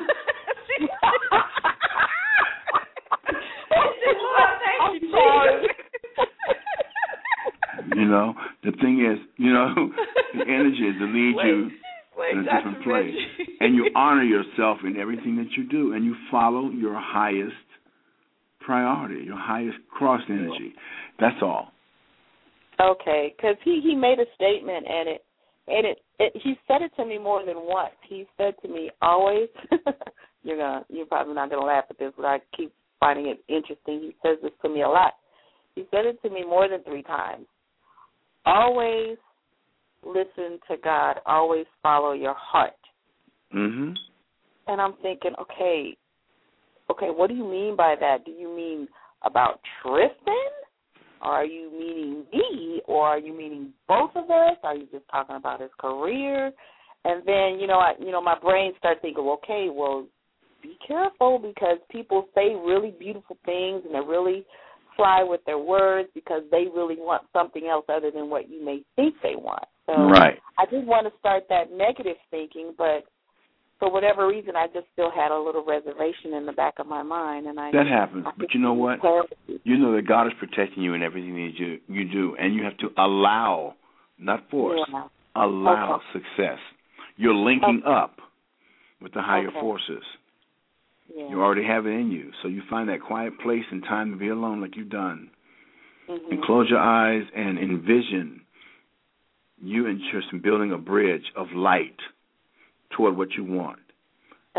The thing is, the energy is to lead you in a different place. And you honor yourself in everything that you do, and you follow your highest priority, your highest cross energy. That's all. Okay, because he made a statement, and he said it to me more than once. He said to me, always, you're probably not going to laugh at this, but I keep finding it interesting. He says this to me a lot. He said it to me more than 3 times. Always listen to God. Always follow your heart. Mm-hmm. And I'm thinking, okay, what do you mean by that? Do you mean about Tristan? Or are you meaning me? Or are you meaning both of us? Are you just talking about his career? And then, my brain starts thinking, okay, well, be careful because people say really beautiful things and they really fly with their words because they really want something else other than what you may think they want. So I didn't want to start that negative thinking, but for whatever reason, I just still had a little reservation in the back of my mind. And that happens. But you know what? You know that God is protecting you in everything that you do, and you have to allow, not force, allow success. You're linking up with the higher forces. Yeah. You already have it in you. So you find that quiet place and time to be alone like you've done. Mm-hmm. And close your eyes and envision you and Tristan building a bridge of light toward what you want.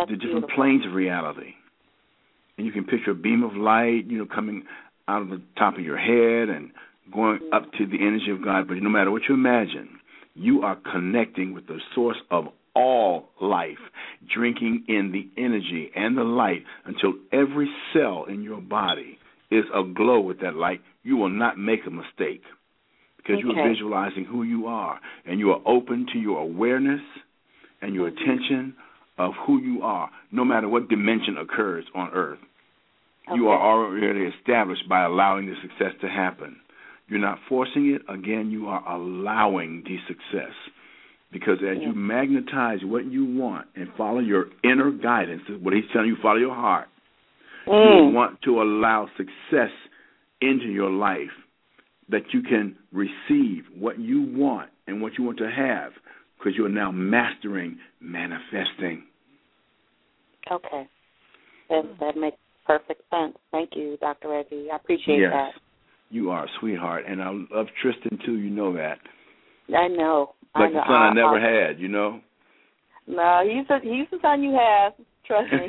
the different planes of reality. And you can picture a beam of light, coming out of the top of your head and going up to the energy of God. But no matter what you imagine, you are connecting with the source of all life, drinking in the energy and the light until every cell in your body is aglow with that light. You will not make a mistake because you are visualizing who you are, and you are open to your awareness and your attention of who you are, no matter what dimension occurs on Earth. You are already established by allowing the success to happen. You're not forcing it. Again, you are allowing the success. Because as you magnetize what you want and follow your inner guidance, what he's telling you, follow your heart, you want to allow success into your life, that you can receive what you want and what you want to have, because you are now mastering manifesting. Okay. That makes perfect sense. Thank you, Dr. Reggie. I appreciate that. You are a sweetheart, and I love Tristan, too. You know that. I know. Like the son I never had, No, he's the son you have. Trust me.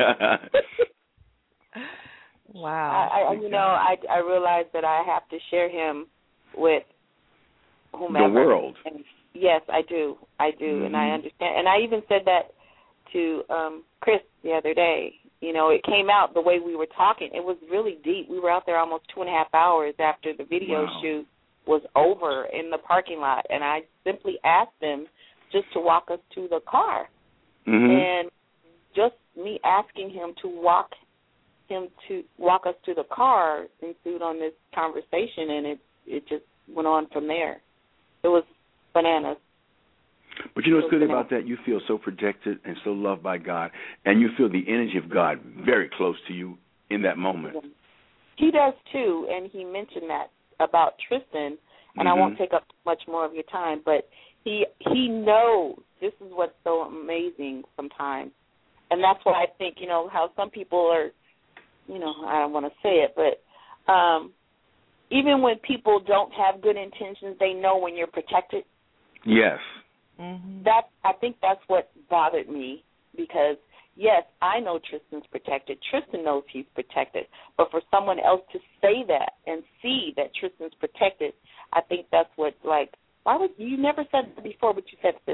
Wow. I realize that I have to share him with whomever. The world. And yes, I do, and I understand. And I even said that to Chris the other day. It came out the way we were talking. It was really deep. We were out there almost 2.5 hours after the video shoot was over in the parking lot, and I simply asked him just to walk us to the car. And just me asking him to walk us to the car ensued on this conversation, and it just went on from there. It was bananas. But you know what's good about that? You feel so protected and so loved by God, and you feel the energy of God very close to you in that moment. He does, too, and he mentioned that about Tristan, and I won't take up much more of your time, but he knows. This is what's so amazing sometimes, and that's why I think, how some people are, I don't want to say it, but even when people don't have good intentions, they know when you're protected. Yes. I think that's what bothered me, because yes, I know Tristan's protected. Tristan knows he's protected. But for someone else to say that and see that Tristan's protected, I think that's what, why would you never said that before, but you said it this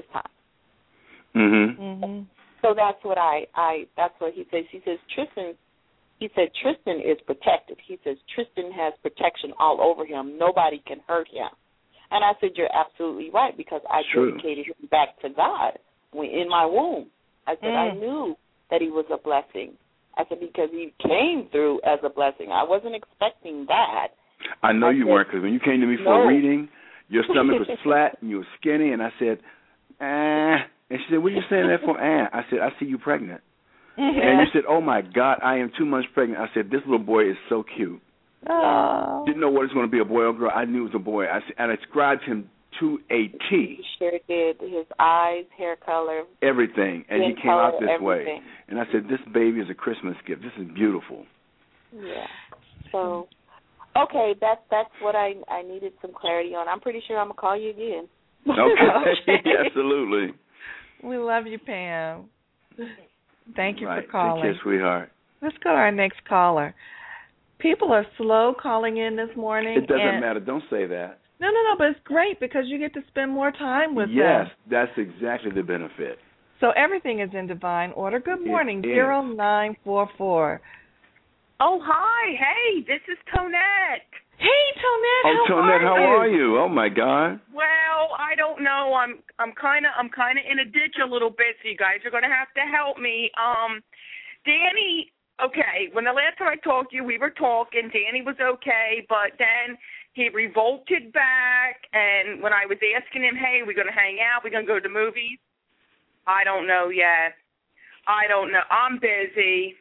time. So that's what that's what he says. He says Tristan is protected. He says Tristan has protection all over him. Nobody can hurt him. And I said, you're absolutely right, because I dedicated him back to God in my womb. I said, I knew that he was a blessing. I said, because he came through as a blessing. I wasn't expecting that. I know you weren't, because when you came to me for a reading, your stomach was flat and you were skinny, and I said, And she said, what are you saying that for? I said, I see you pregnant. And you said, oh, my God, I am 2 months pregnant. I said, this little boy is so cute. Didn't know what it was going to be, a boy or girl. I knew it was a boy. I described him to a T. He sure did. His eyes, hair color. Everything. And he came out this way. And I said, this baby is a Christmas gift. This is beautiful. Yeah. So, okay, that's what I needed some clarity on. I'm pretty sure I'm going to call you again. Okay. Absolutely. We love you, Pam. Thank you for calling. Take care, sweetheart. Let's go to our next caller. People are slow calling in this morning. It doesn't matter. Don't say that. No, but it's great because you get to spend more time with them. Yes, that's exactly the benefit. So everything is in divine order. Good morning, 0944. Oh, hi. Hey, this is Tonette. Hey, Tonette. Tonette, how are you? Oh, my God. Well, I don't know. I'm kind of in a ditch a little bit, so you guys are going to have to help me. Danny. Okay, when the last time I talked to you, we were talking. Danny was okay, but then he revolted back, and when I was asking him, hey, we're going to hang out, we're going to go to the movies, I don't know yet. I don't know. I'm busy.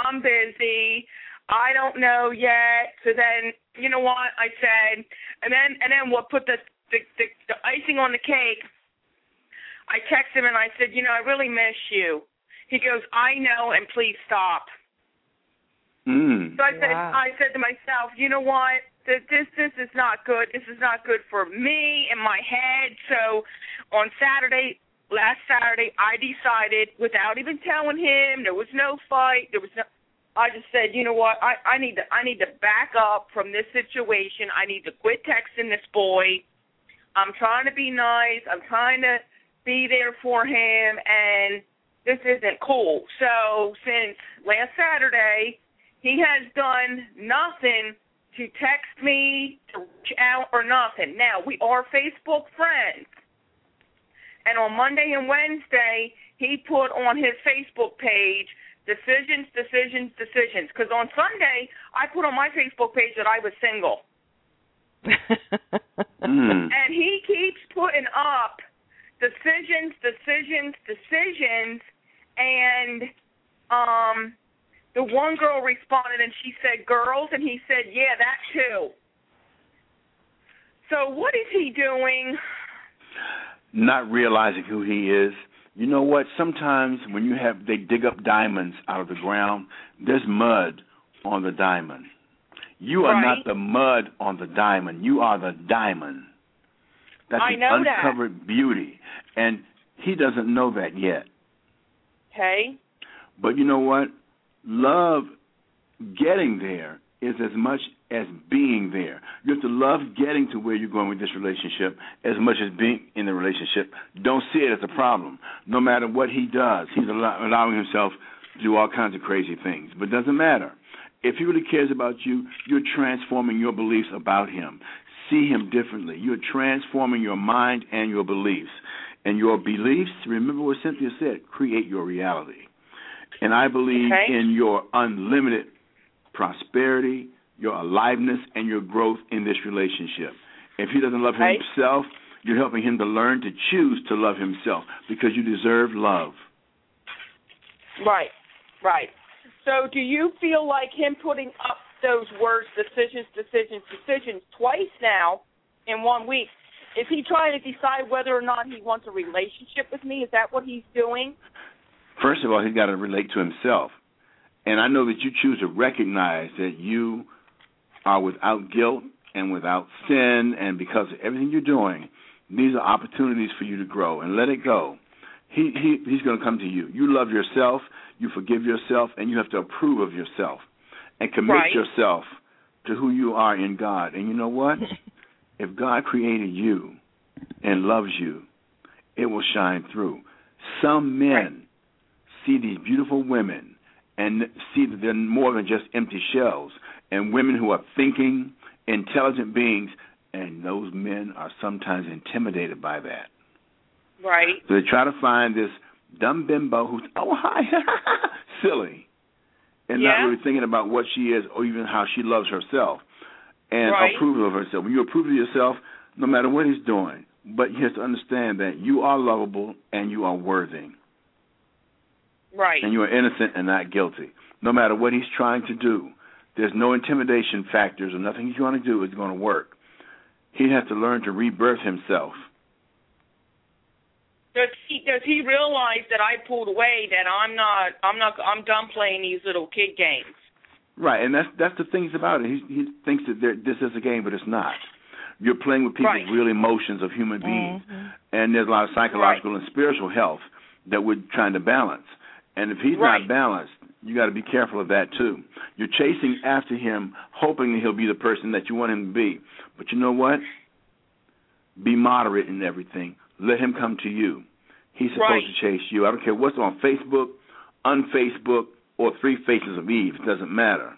I don't know yet. So then, you know what I said? And then what put the icing on the cake, I texted him, and I said, I really miss you. He goes, I know, and please stop. So I said to myself, you know what? This is not good. This is not good for me and my head. So on Saturday, last Saturday, I decided, without even telling him, there was no fight, I just said, you know what, I need to back up from this situation. I need to quit texting this boy. I'm trying to be nice. I'm trying to be there for him, and this isn't cool. So since last Saturday, he has done nothing to text me, to reach out, or nothing. Now, we are Facebook friends. And on Monday and Wednesday, he put on his Facebook page, decisions. Because on Sunday, I put on my Facebook page that I was single. And he keeps putting up decisions. And the one girl responded, and she said, girls, and he said, yeah, that too. So what is he doing? Not realizing who he is. You know what? Sometimes when they dig up diamonds out of the ground, there's mud on the diamond. You are not the mud on the diamond. You are the diamond. That's the uncovered beauty. And he doesn't know that yet. Okay. But you know what? Love getting there is as much as being there. You have to love getting to where you're going with this relationship as much as being in the relationship. Don't see it as a problem. No matter what he does, he's allowing himself to do all kinds of crazy things. But it doesn't matter. If he really cares about you, you're transforming your beliefs about him. See him differently. You're transforming your mind and your beliefs. And your beliefs, remember what Cynthia said, create your reality. And I believe in your unlimited prosperity, your aliveness, and your growth in this relationship. If he doesn't love himself, you're helping him to learn to choose to love himself because you deserve love. Right. So do you feel like him putting up those words, decisions, twice now in 1 week, is he trying to decide whether or not he wants a relationship with me? Is that what he's doing? First of all, he's got to relate to himself. And I know that you choose to recognize that you are without guilt and without sin, and because of everything you're doing, these are opportunities for you to grow, and let it go. He's going to come to you. You love yourself, you forgive yourself, and you have to approve of yourself and commit yourself to who you are in God. And you know what? If God created you and loves you, it will shine through. Some men see these beautiful women and see that they're more than just empty shells, and women who are thinking, intelligent beings, and those men are sometimes intimidated by that. Right. So they try to find this dumb bimbo who's, hi, silly, and not really thinking about what she is or even how she loves herself and approval of herself. When you approve of yourself, no matter what he's doing, but you have to understand that you are lovable and you are worthy. Right. And you are innocent and not guilty. No matter what he's trying to do, there's no intimidation factors or nothing he's going to do is going to work. He has to learn to rebirth himself. Does he realize that I pulled away, that I'm done playing these little kid games? Right, and that's the things about it. He thinks that this is a game, but it's not. You're playing with people's real emotions of human beings, and there's a lot of psychological and spiritual health that we're trying to balance. And if he's not balanced, you got to be careful of that too. You're chasing after him, hoping that he'll be the person that you want him to be. But you know what? Be moderate in everything. Let him come to you. He's supposed to chase you. I don't care what's on Facebook, unFacebook, or 3 Faces of Eve. It doesn't matter.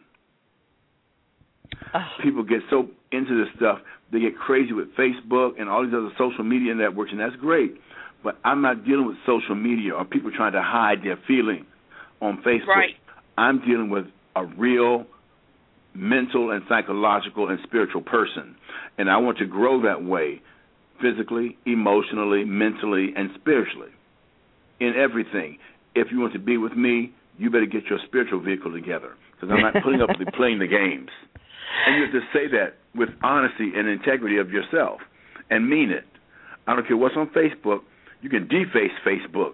People get so into this stuff, they get crazy with Facebook and all these other social media networks, and that's great. But I'm not dealing with social media or people trying to hide their feelings on Facebook. Right. I'm dealing with a real mental and psychological and spiritual person, and I want to grow that way, physically, emotionally, mentally, and spiritually, in everything. If you want to be with me, you better get your spiritual vehicle together, because I'm not putting up with playing the games. And you have to say that with honesty and integrity of yourself and mean it. I don't care what's on Facebook. You can deface Facebook.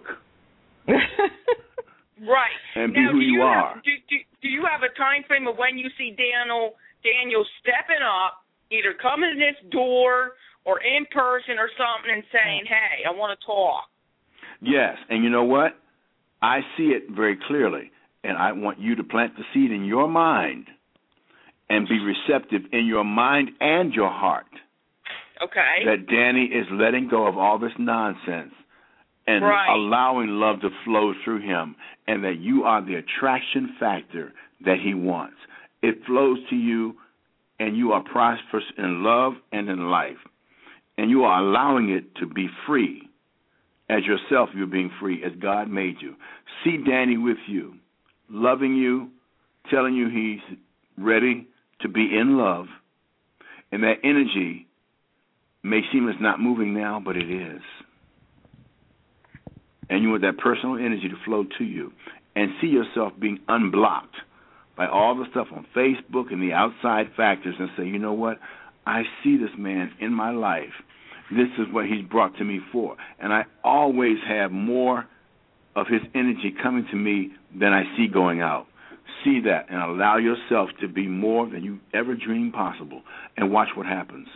Right. And be who you are. Do you have a time frame of when you see Daniel stepping up, either coming to this door or in person or something and saying, hey, I want to talk? Yes, and you know what? I see it very clearly, and I want you to plant the seed in your mind and be receptive in your mind and your heart. Okay. That Danny is letting go of all this nonsense and allowing love to flow through him, and that you are the attraction factor that he wants. It flows to you, and you are prosperous in love and in life, and you are allowing it to be free. As yourself, you're being free as God made you. See Danny with you, loving you, telling you he's ready to be in love, and that energy may seem it's not moving now, but it is. And you want that personal energy to flow to you, and see yourself being unblocked by all the stuff on Facebook and the outside factors, and say, you know what, I see this man in my life. This is what he's brought to me for. And I always have more of his energy coming to me than I see going out. See that and allow yourself to be more than you ever dreamed possible, and watch what happens.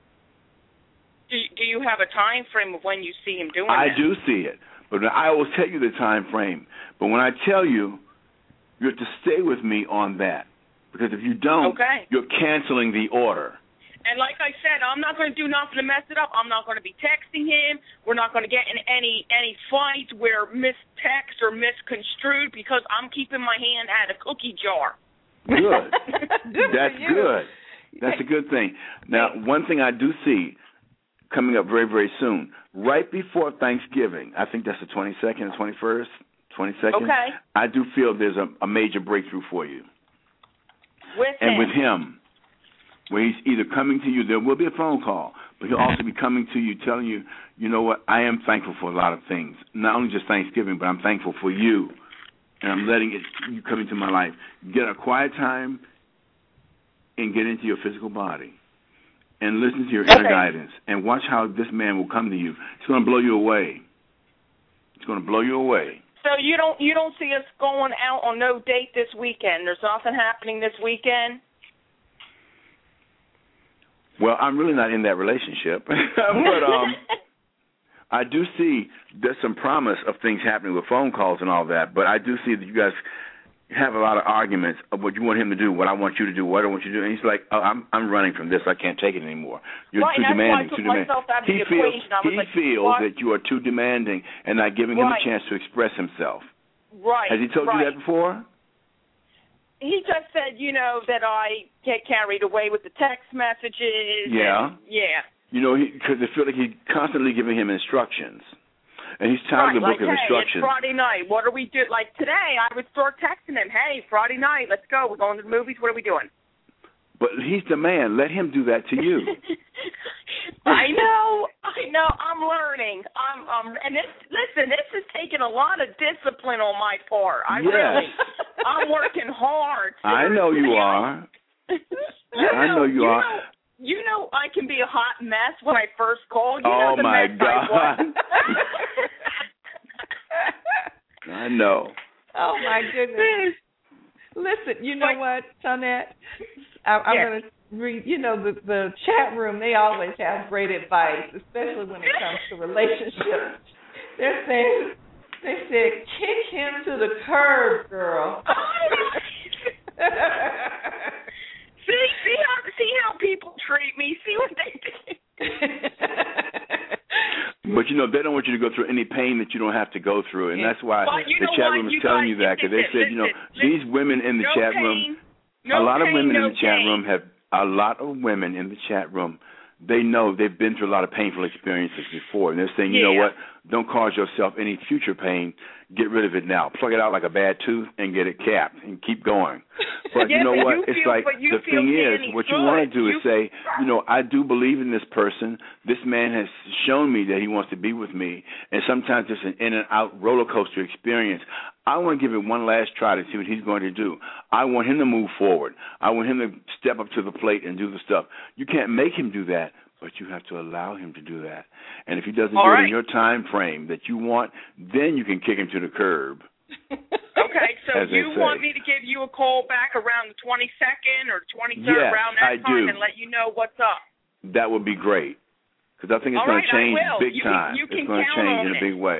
Do you have a time frame of when you see him doing I that? do see it, but I will tell you the time frame. But when I tell you, you have to stay with me on that, because if you don't, you're canceling the order. And like I said, I'm not going to do nothing to mess it up. I'm not going to be texting him. We're not going to get in any fights where mistext or misconstrued, because I'm keeping my hand out of the cookie jar. Good. That's good. That's a good thing. Now, one thing I do see coming up very, very soon, right before Thanksgiving, I think that's the 22nd or 21st, 22nd. Okay. I do feel there's a major breakthrough for you. With him, where he's either coming to you, there will be a phone call, but he'll also be coming to you, telling you, you know what, I am thankful for a lot of things. Not only just Thanksgiving, but I'm thankful for you, and I'm letting you come into my life. Get a quiet time and get into your physical body and listen to your inner guidance, and watch how this man will come to you. It's going to blow you away. It's going to blow you away. So you don't see us going out on no date this weekend? There's nothing happening this weekend? Well, I'm really not in that relationship, but I do see there's some promise of things happening with phone calls and all that, but I do see that you guys have a lot of arguments of what you want him to do, what I want you to do, what I want you to do, and he's like, oh, I'm running from this. I can't take it anymore. You're too demanding. He feels that you are too demanding and not giving him a chance to express himself. Right. Has he told you that before? He just said, that I get carried away with the text messages. Yeah. Yeah. Because they feel like he's constantly giving him instructions. And he's tired of the book of instructions. It's Friday night. What are we doing? Like today, I would start texting him, hey, Friday night, let's go. We're going to the movies. What are we doing? But he's the man. Let him do that to you. I know. I'm learning. And this is taking a lot of discipline on my part. I'm working hard. I know you are. I know you are. I can be a hot mess when I first call. Oh, my God. I know. Oh, my goodness. Listen, you know what, Tonette? I'm going to read, the chat room, they always have great advice, especially when it comes to relationships. They said, kick him to the curb, girl. See how people treat me. See what they do. But they don't want you to go through any pain that you don't have to go through, and that's why the chat room is telling you that, because they said, these women in the chat room, a lot of women in the chat room have a lot of women in the chat room. They know they've been through a lot of painful experiences before, and they're saying, you know what, don't cause yourself any future pain. Get rid of it now. Plug it out like a bad tooth and get it capped and keep going. But you know what? It's like the thing is, what you want to do is say, I do believe in this person. This man has shown me that he wants to be with me, and sometimes it's an in and out roller coaster experience. I want to give it one last try to see what he's going to do. I want him to move forward. I want him to step up to the plate and do the stuff. You can't make him do that, but you have to allow him to do that. And if he doesn't do it in your time frame that you want, then you can kick him to the curb. Okay, so you want me to give you a call back around the 22nd or 23rd, around that time, and let you know what's up? That would be great, because I think it's going to change big time. It's going to change in a big way.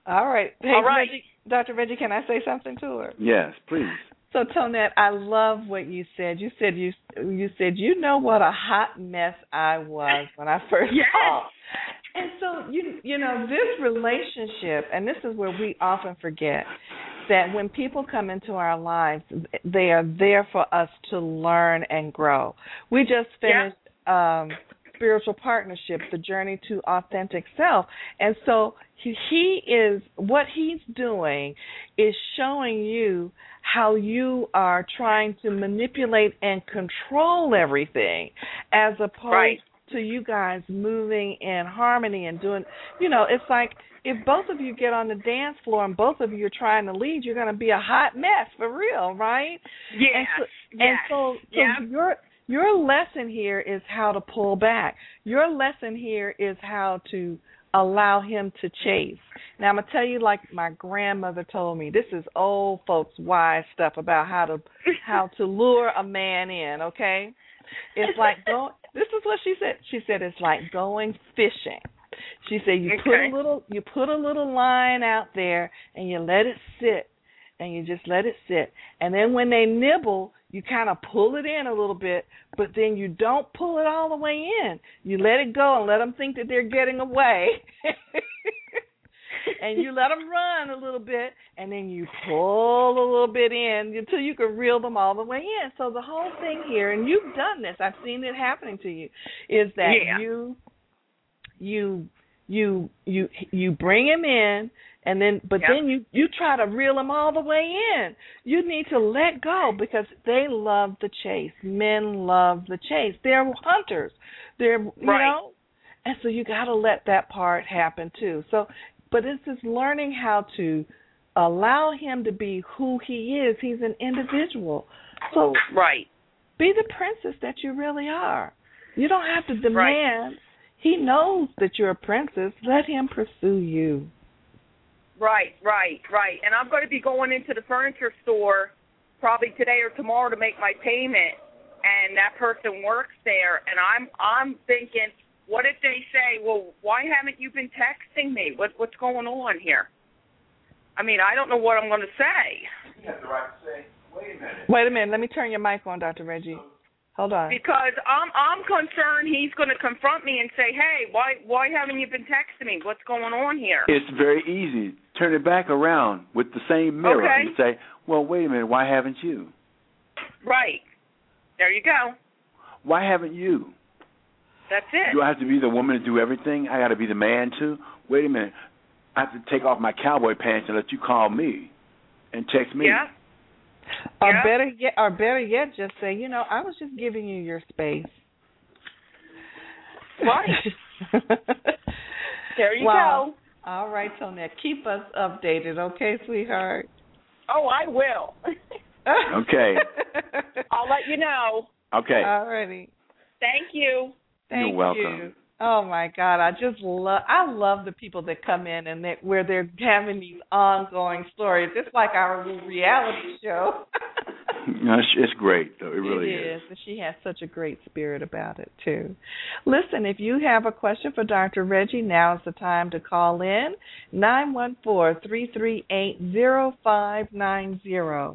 All right. Hey, All right. Reggie, Dr. Reggie, can I say something to her? Yes, please. So, Tonette, I love what you said. You said you know what a hot mess I was when I first called. And so you know this relationship, and this is where we often forget that when people come into our lives, they are there for us to learn and grow. We just finished Spiritual Partnership, the Journey to Authentic Self, and so he is what he's doing is showing you how you are trying to manipulate and control everything, as opposed to you guys moving in harmony and doing, it's like if both of you get on the dance floor and both of you are trying to lead, you're going to be a hot mess for real, right? Yes. And so your lesson here is how to pull back. Your lesson here is how to allow him to chase. Now, I'm going to tell you like my grandmother told me. This is old folks' wise stuff about how to lure a man in, okay? It's like this is what she said. She said it's like going fishing. She said you put a little line out there and you let it sit, and you just let it sit. And then when they nibble, you kind of pull it in a little bit, but then you don't pull it all the way in. You let it go and let them think that they're getting away. And you let them run a little bit, and then you pull a little bit in until you can reel them all the way in. So the whole thing here, and you've done this, I've seen it happening to you, is that you bring him in, and then then you try to reel them all the way in. You need to let go because they love the chase. Men love the chase. They're hunters. They're you know, and so you got to let that part happen too. So. But it's just learning how to allow him to be who he is. He's an individual. So be the princess that you really are. You don't have to demand. He knows that you're a princess. Let him pursue you. Right. And I'm going to be going into the furniture store probably today or tomorrow to make my payment, and that person works there, and I'm thinking, what if they say, well, why haven't you been texting me? What's going on here? I mean, I don't know what I'm going to say. You have the right to say, wait a minute. Let me turn your mic on, Dr. Reggie. Hold on. Because I'm concerned he's going to confront me and say, hey, why haven't you been texting me? What's going on here? It's very easy. Turn it back around with the same mirror and say, well, wait a minute, why haven't you? Right. There you go. Why haven't you? That's it. Do I have to be the woman to do everything? I got to be the man too? Wait a minute. I have to take off my cowboy pants and let you call me and text me. Yeah. Or better yet, just say, I was just giving you your space. Right. There you go. All right, Tonette. Keep us updated, okay, sweetheart? Oh, I will. Okay. I'll let you know. Okay. All righty. Thank you. You're welcome. Oh my God, I love the people that come in and where they're having these ongoing stories. It's like our reality show. It's great, though. It really is. And she has such a great spirit about it too. Listen, if you have a question for Dr. Reggie, now is the time to call in 914-338-0590.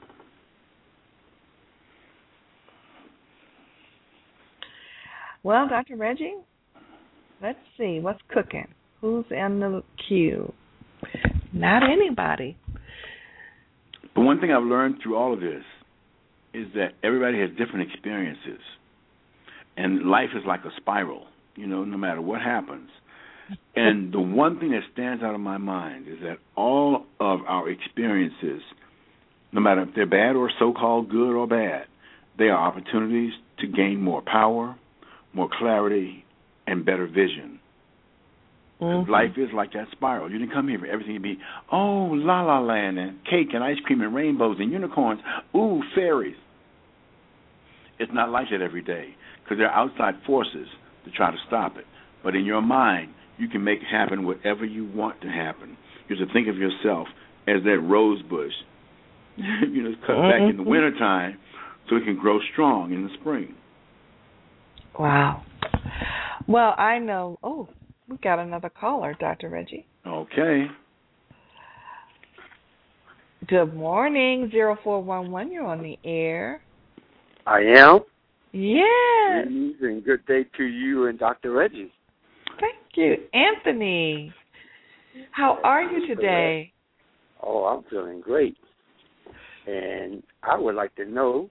Well, Dr. Reggie, let's see. What's cooking? Who's in the queue? Not anybody. But one thing I've learned through all of this is that everybody has different experiences. And life is like a spiral, no matter what happens. And the one thing that stands out of my mind is that all of our experiences, no matter if they're bad or so-called good or bad, they are opportunities to gain more power, more clarity, and better vision. Mm-hmm. Life is like that spiral. You didn't come here for everything to be, oh, la-la land, and cake and ice cream and rainbows and unicorns, ooh, fairies. It's not like that every day because there are outside forces to try to stop it. But in your mind, you can make happen whatever you want to happen. You have to think of yourself as that rose bush, cut back in the wintertime so it can grow strong in the spring. Wow. Well, I know. Oh, we got another caller, Dr. Reggie. Okay. Good morning, 0411. You're on the air. I am. Yes. And good day to you and Dr. Reggie. Thank you. Anthony, how are you today? Oh, I'm feeling great. And I would like to know,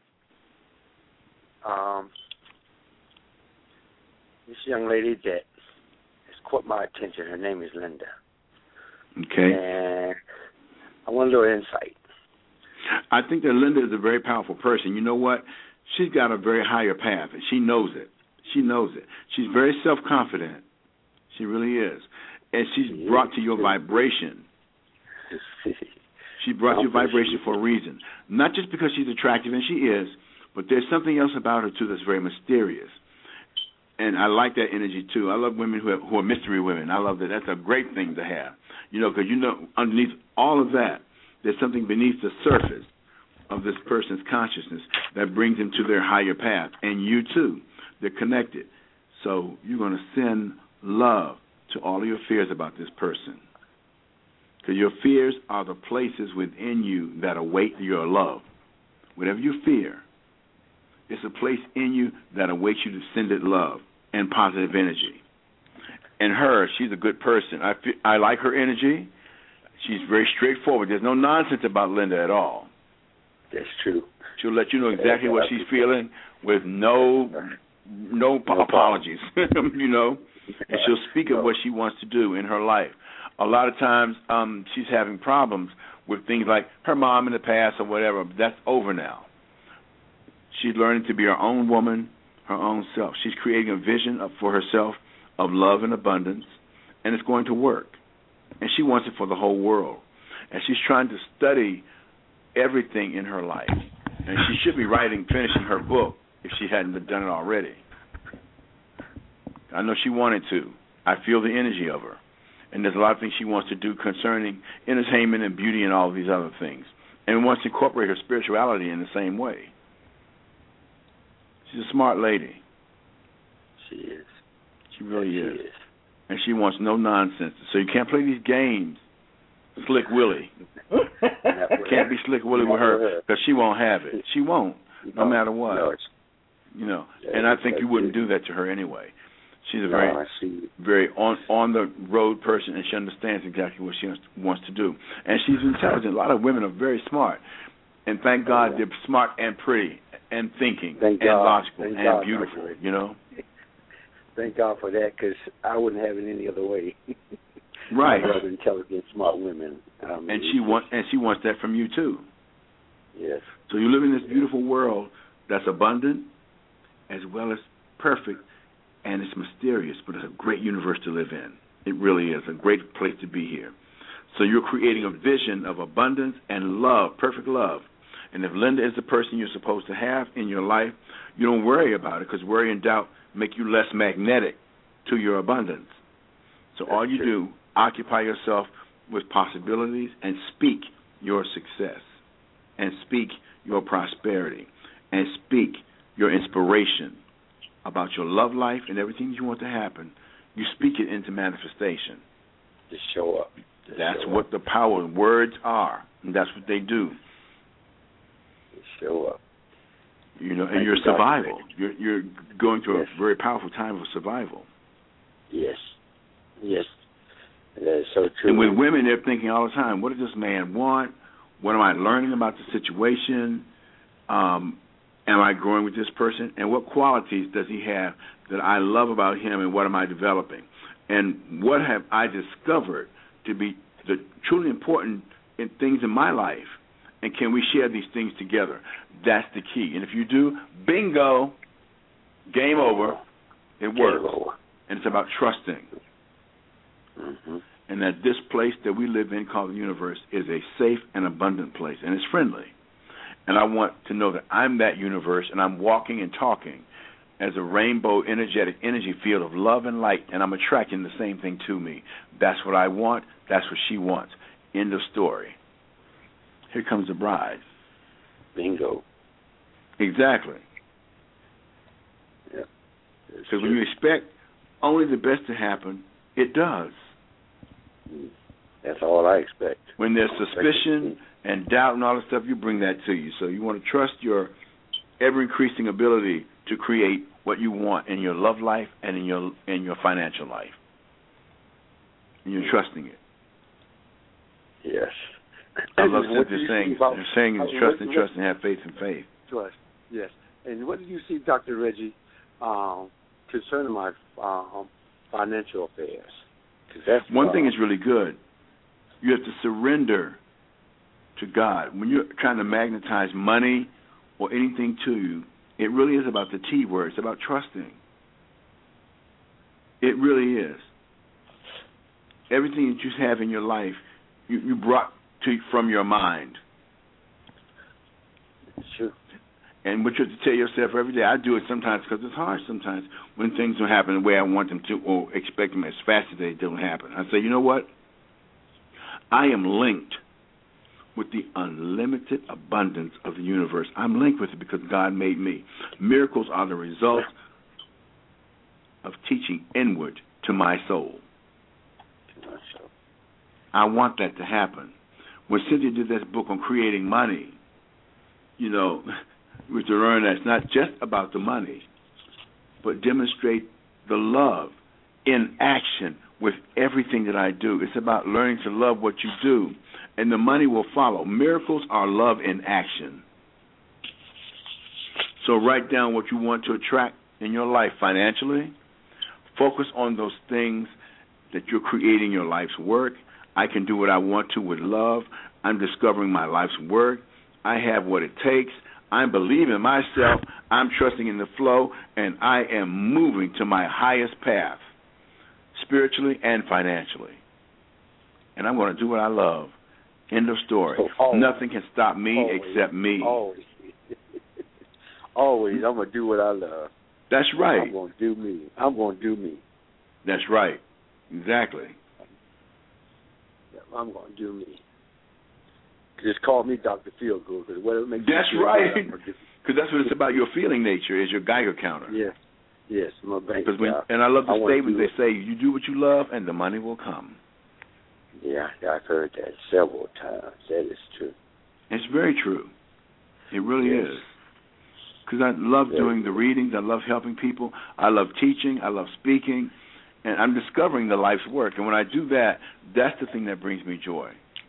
this young lady that has caught my attention, her name is Linda. Okay. And I want a little insight. I think that Linda is a very powerful person. You know what? She's got a very higher path, and she knows it. She knows it. She's very self-confident. She really is. And she's brought to your vibration. She brought your vibration for a reason. Not just because she's attractive, and she is, but there's something else about her, too, that's very mysterious. And I like that energy, too. I love women who are mystery women. I love that. That's a great thing to have. You know, because, you know, underneath all of that, there's something beneath the surface of this person's consciousness that brings them to their higher path. And you, too. They're connected. So you're going to send love to all of your fears about this person. Because your fears are the places within you that await your love. Whatever you fear, it's a place in you that awaits you to send it love and positive energy. And her, she's a good person. I like her energy. She's very straightforward. There's no nonsense about Linda at all. That's true. She'll let you know exactly what she's feeling with no apologies, you know. And she'll speak of what she wants to do in her life. A lot of times she's having problems with things like her mom in the past or whatever. But that's over now. She's learning to be her own woman, her own self. She's creating a vision for herself of love and abundance, and it's going to work. And she wants it for the whole world. And she's trying to study everything in her life. And she should be finishing her book if she hadn't done it already. I know she wanted to. I feel the energy of her. And there's a lot of things she wants to do concerning entertainment and beauty and all of these other things. And wants to incorporate her spirituality in the same way. She's a smart lady. She is. She really is. And she wants no nonsense. So you can't play these games, Slick Willie. Can't be Slick Willie with her because she won't have it. She won't, no matter what. You know, and I think you wouldn't do that to her anyway. She's a very on the road person, and she understands exactly what she wants to do. And she's intelligent. A lot of women are very smart, and thank God they're smart and pretty and thinking and logical and beautiful. You know. Thank God for that, because I wouldn't have it any other way. Right. I love intelligent, smart women. And she wants that from you too. Yes. So you live in this beautiful world that's abundant, as well as perfect, and it's mysterious, but it's a great universe to live in. It really is a great place to be here. So you're creating a vision of abundance and love, perfect love. And if Linda is the person you're supposed to have in your life, you don't worry about it, because worry and doubt make you less magnetic to your abundance. So all you do, occupy yourself with possibilities and speak your success, and speak your prosperity, and speak your inspiration about your love life and everything you want to happen. You speak it into manifestation. Just show up. That's what the power of words are, and that's what they do. Just show up. You know, and your survival. You're going through a very powerful time of survival. Yes. Yes. That is so true. And with women, they're thinking all the time, what does this man want? What am I learning about the situation? Am I growing with this person? And what qualities does he have that I love about him, and what am I developing? And what have I discovered to be the truly important things in my life? And can we share these things together? That's the key. And if you do, bingo, game over. It works. And it's about trusting. Mm-hmm. And that this place that we live in called the universe is a safe and abundant place, and it's friendly. And I want to know that I'm that universe, and I'm walking and talking as a rainbow energetic energy field of love and light, and I'm attracting the same thing to me. That's what I want. That's what she wants. End of story. Here comes the bride. Bingo. Exactly. Yeah. Because when you expect only the best to happen, it does. That's all I expect. When there's suspicion and doubt and all the stuff, you bring that to you. So you want to trust your ever-increasing ability to create what you want in your love life and in your financial life. And you're trusting it. Yes. I love Cynthia saying, trust and have faith in faith. Trust, yes. And what do you see, Dr. Reggie, concerning my financial affairs? That's one thing is really good. You have to surrender to God. When you're trying to magnetize money or anything to you, it really is about the T word. It's about trusting. It really is. Everything that you have in your life, you brought from your mind. Sure. And what you have to tell yourself every day, I do it sometimes because it's hard sometimes when things don't happen the way I want them to or expect them as fast as they don't happen. I say, you know what? I am linked with the unlimited abundance of the universe. I'm linked with it because God made me. Miracles are the result of teaching inward to my soul. I want that to happen. When Cynthia did this book on creating money, you know, we to learn that it's not just about the money, but demonstrate the love in action with everything that I do. It's about learning to love what you do, and the money will follow. Miracles are love in action. So write down what you want to attract in your life financially. Focus on those things that you're creating your life's work. I can do what I want to with love. I'm discovering my life's work. I have what it takes. I'm believing in myself. I'm trusting in the flow, and I am moving to my highest path, spiritually and financially. And I'm going to do what I love. End of story. Nothing can stop me except me. Always. I'm going to do what I love. That's right. I'm going to do me. I'm going to do me. That's right. Exactly. I'm going to do me. Just call me Dr. Feelgood, because whatever makes That's right. Because that's what it's about. Your feeling nature is your Geiger counter. Yes, my bank. And I love the statement they say, you do what you love and the money will come. Yeah, I've heard that several times. That is true. It's very true. It really is. Because I love doing the readings. I love helping people. I love teaching. I love speaking. And I'm discovering the life's work. And when I do that, that's the thing that brings me joy.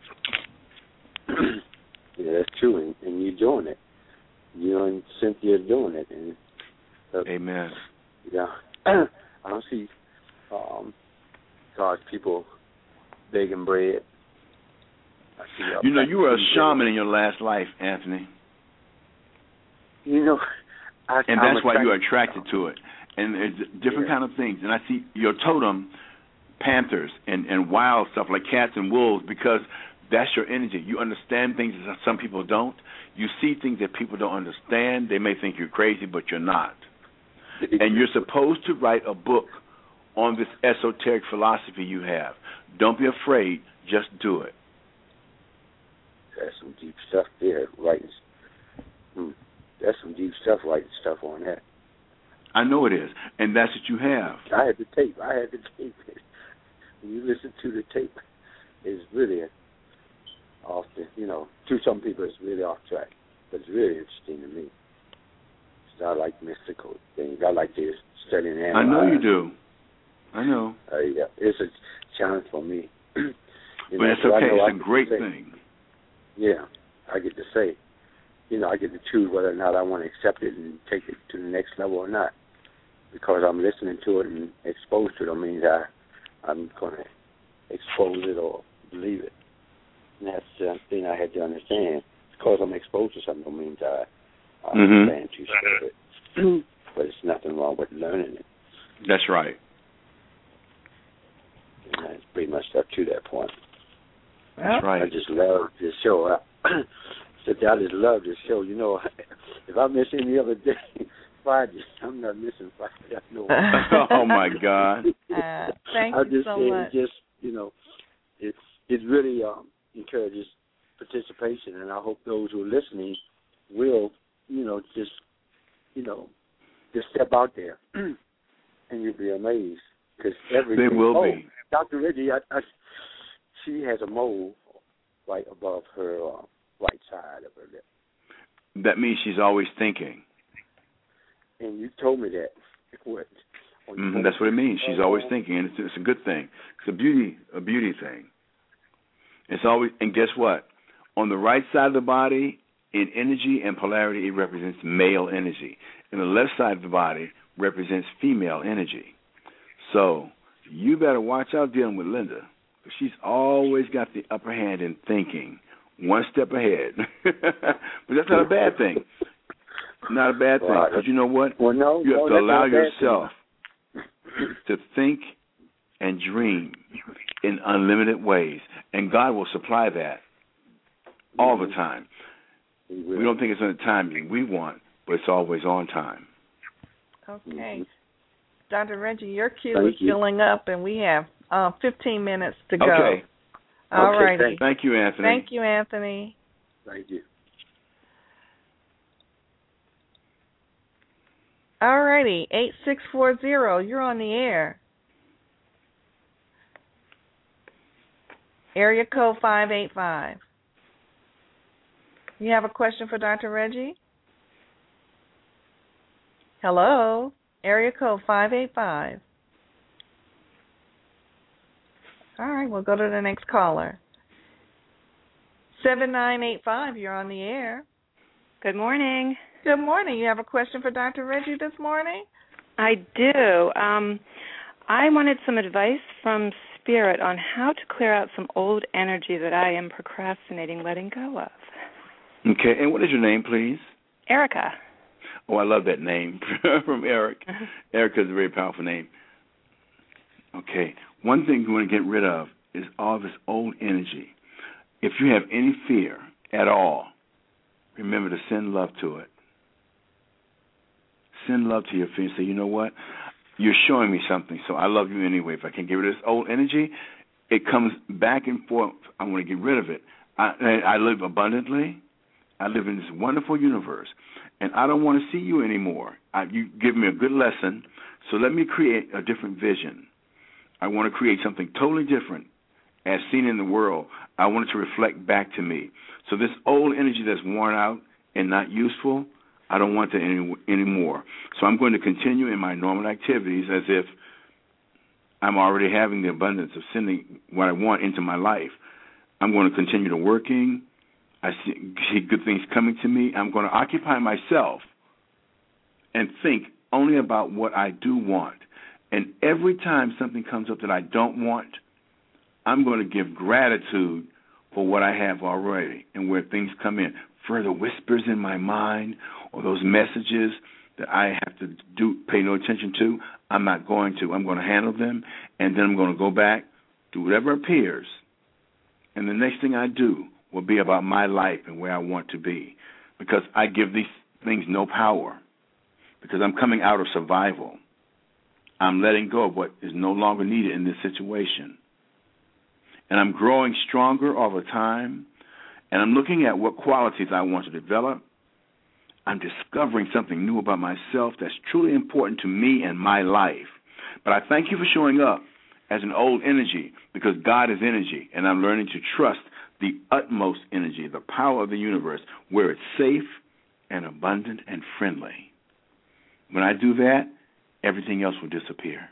Yeah, that's true. And you're doing it. You and Cynthia are doing it. And, amen. Yeah. I don't see God's people begging bread. You know, you were a shaman in your last life, Anthony. You know, and that's why you're attracted to it. And it's different kind of things. And I see your totem, panthers and wild stuff like cats and wolves, because that's your energy. You understand things that some people don't. You see things that people don't understand. They may think you're crazy, but you're not. And you're supposed to write a book on this esoteric philosophy you have. Don't be afraid. Just do it. That's some deep stuff there, writing. That's some deep stuff, writing stuff on that. I know it is, and that's what you have. I had the tape. When you listen to the tape, it's really off the, to some people it's really off track, but it's really interesting to me. So I like mystical things. I like to study and analyze. I know you do. I know. Yeah, it's a challenge for me. But it's okay. It's a great thing. Yeah, I get to say, I get to choose whether or not I want to accept it and take it to the next level or not. Because I'm listening to it and exposed to it, it means I'm going to expose it or believe it. And that's the thing I had to understand. Because I'm exposed to something, it means I understand to serve it. But there's nothing wrong with learning it. That's right. And that's pretty much up to that point. That's right. I just love this show. I just love this show. If I miss any other day, Friday, I'm not missing Friday. I know. Oh my God! Thank you so much. It really encourages participation, and I hope those who are listening will, just step out there, and you'll be amazed because everything. They will be. Dr. Reggie, she has a mole right above her right side of her lip. That means she's always thinking. And you told me that. That's what it means. She's always thinking, and it's a good thing. It's a beauty thing. It's always, and guess what? On the right side of the body, in energy and polarity, it represents male energy. And the left side of the body represents female energy. So you better watch out dealing with Linda, because she's always got the upper hand in thinking, one step ahead. But that's not a bad thing. Not a bad thing. Because you know what? Well, no, you have to allow yourself to think and dream in unlimited ways. And God will supply that all the time. We don't think it's on the timing we want, but it's always on time. Okay. Dr. Reggie, your queue is filling up, and we have 15 minutes to go. Okay. All righty. Thank you, Anthony. Thank you, Anthony. Thank you. All righty. 8640, you're on the air. Area code 585. You have a question for Dr. Reggie? Hello? Area code 585. All right, we'll go to the next caller. 7985, you're on the air. Good morning. Good morning. You have a question for Dr. Reggie this morning? I do. I wanted some advice from Spirit on how to clear out some old energy that I am procrastinating letting go of. Okay, and what is your name, please? Erica. Oh, I love that name from Eric. Erica is a very powerful name. Okay, one thing you want to get rid of is all this old energy. If you have any fear at all, remember to send love to it. Send love to your fear and say, you know what? You're showing me something, so I love you anyway. If I can get rid of this old energy, it comes back and forth. I want to get rid of it. I live abundantly. I live in this wonderful universe, and I don't want to see you anymore. You give me a good lesson, so let me create a different vision. I want to create something totally different as seen in the world. I want it to reflect back to me. So this old energy that's worn out and not useful, I don't want that anymore. So I'm going to continue in my normal activities as if I'm already having the abundance of sending what I want into my life. I'm going to continue to working. I see good things coming to me. I'm going to occupy myself and think only about what I do want. And every time something comes up that I don't want, I'm going to give gratitude for what I have already and where things come in. Further whispers in my mind or those messages that I have to pay no attention to, I'm not going to. I'm going to handle them, and then I'm going to go back, do whatever appears, and the next thing I do will be about my life and where I want to be, because I give these things no power, because I'm coming out of survival. I'm letting go of what is no longer needed in this situation. And I'm growing stronger all the time, and I'm looking at what qualities I want to develop. I'm discovering something new about myself that's truly important to me and my life. But I thank you for showing up as an old energy, because God is energy, and I'm learning to trust the utmost energy, the power of the universe, where it's safe and abundant and friendly. When I do that, everything else will disappear.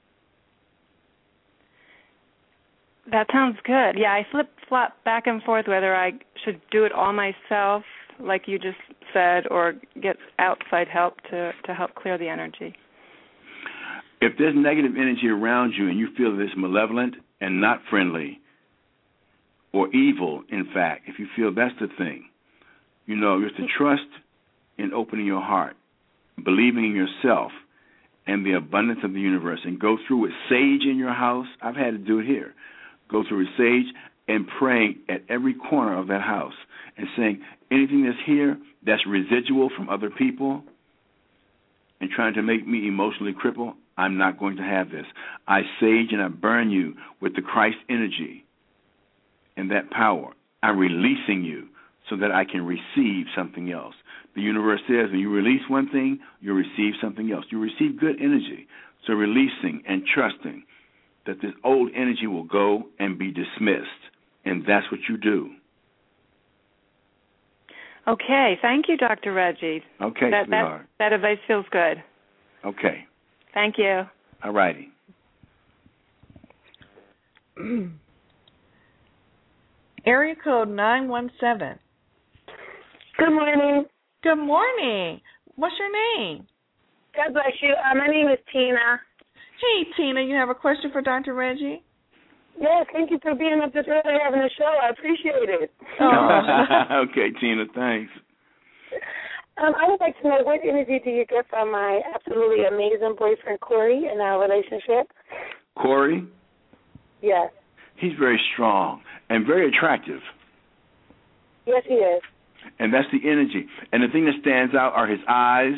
That sounds good. Yeah, I flip-flop back and forth whether I should do it all myself, like you just said, or get outside help to help clear the energy. If there's negative energy around you and you feel that it's malevolent and not friendly or evil, in fact, if you feel that's the thing, you have to trust in opening your heart, believing in yourself and the abundance of the universe, and go through with sage in your house. I've had to do it here. Go through with sage and praying at every corner of that house and saying, anything that's here that's residual from other people and trying to make me emotionally crippled, I'm not going to have this. I sage and I burn you with the Christ energy and that power. I'm releasing you so that I can receive something else. The universe says when you release one thing, you receive something else. You receive good energy. So releasing and trusting that this old energy will go and be dismissed. And that's what you do. Okay. Thank you, Dr. Reggie. Okay, sweetheart. That advice feels good. Okay. Thank you. All righty. Area code 917. Good morning. Good morning. What's your name? God bless you. My name is Tina. Hey, Tina, you have a question for Dr. Reggie? Yes, thank you for being up this early having a show. I appreciate it. Oh. Okay, Tina, thanks. I would like to know, what energy do you get from my absolutely amazing boyfriend, Corey, in our relationship? Corey? Yes. He's very strong and very attractive. Yes, he is. And that's the energy. And the thing that stands out are his eyes.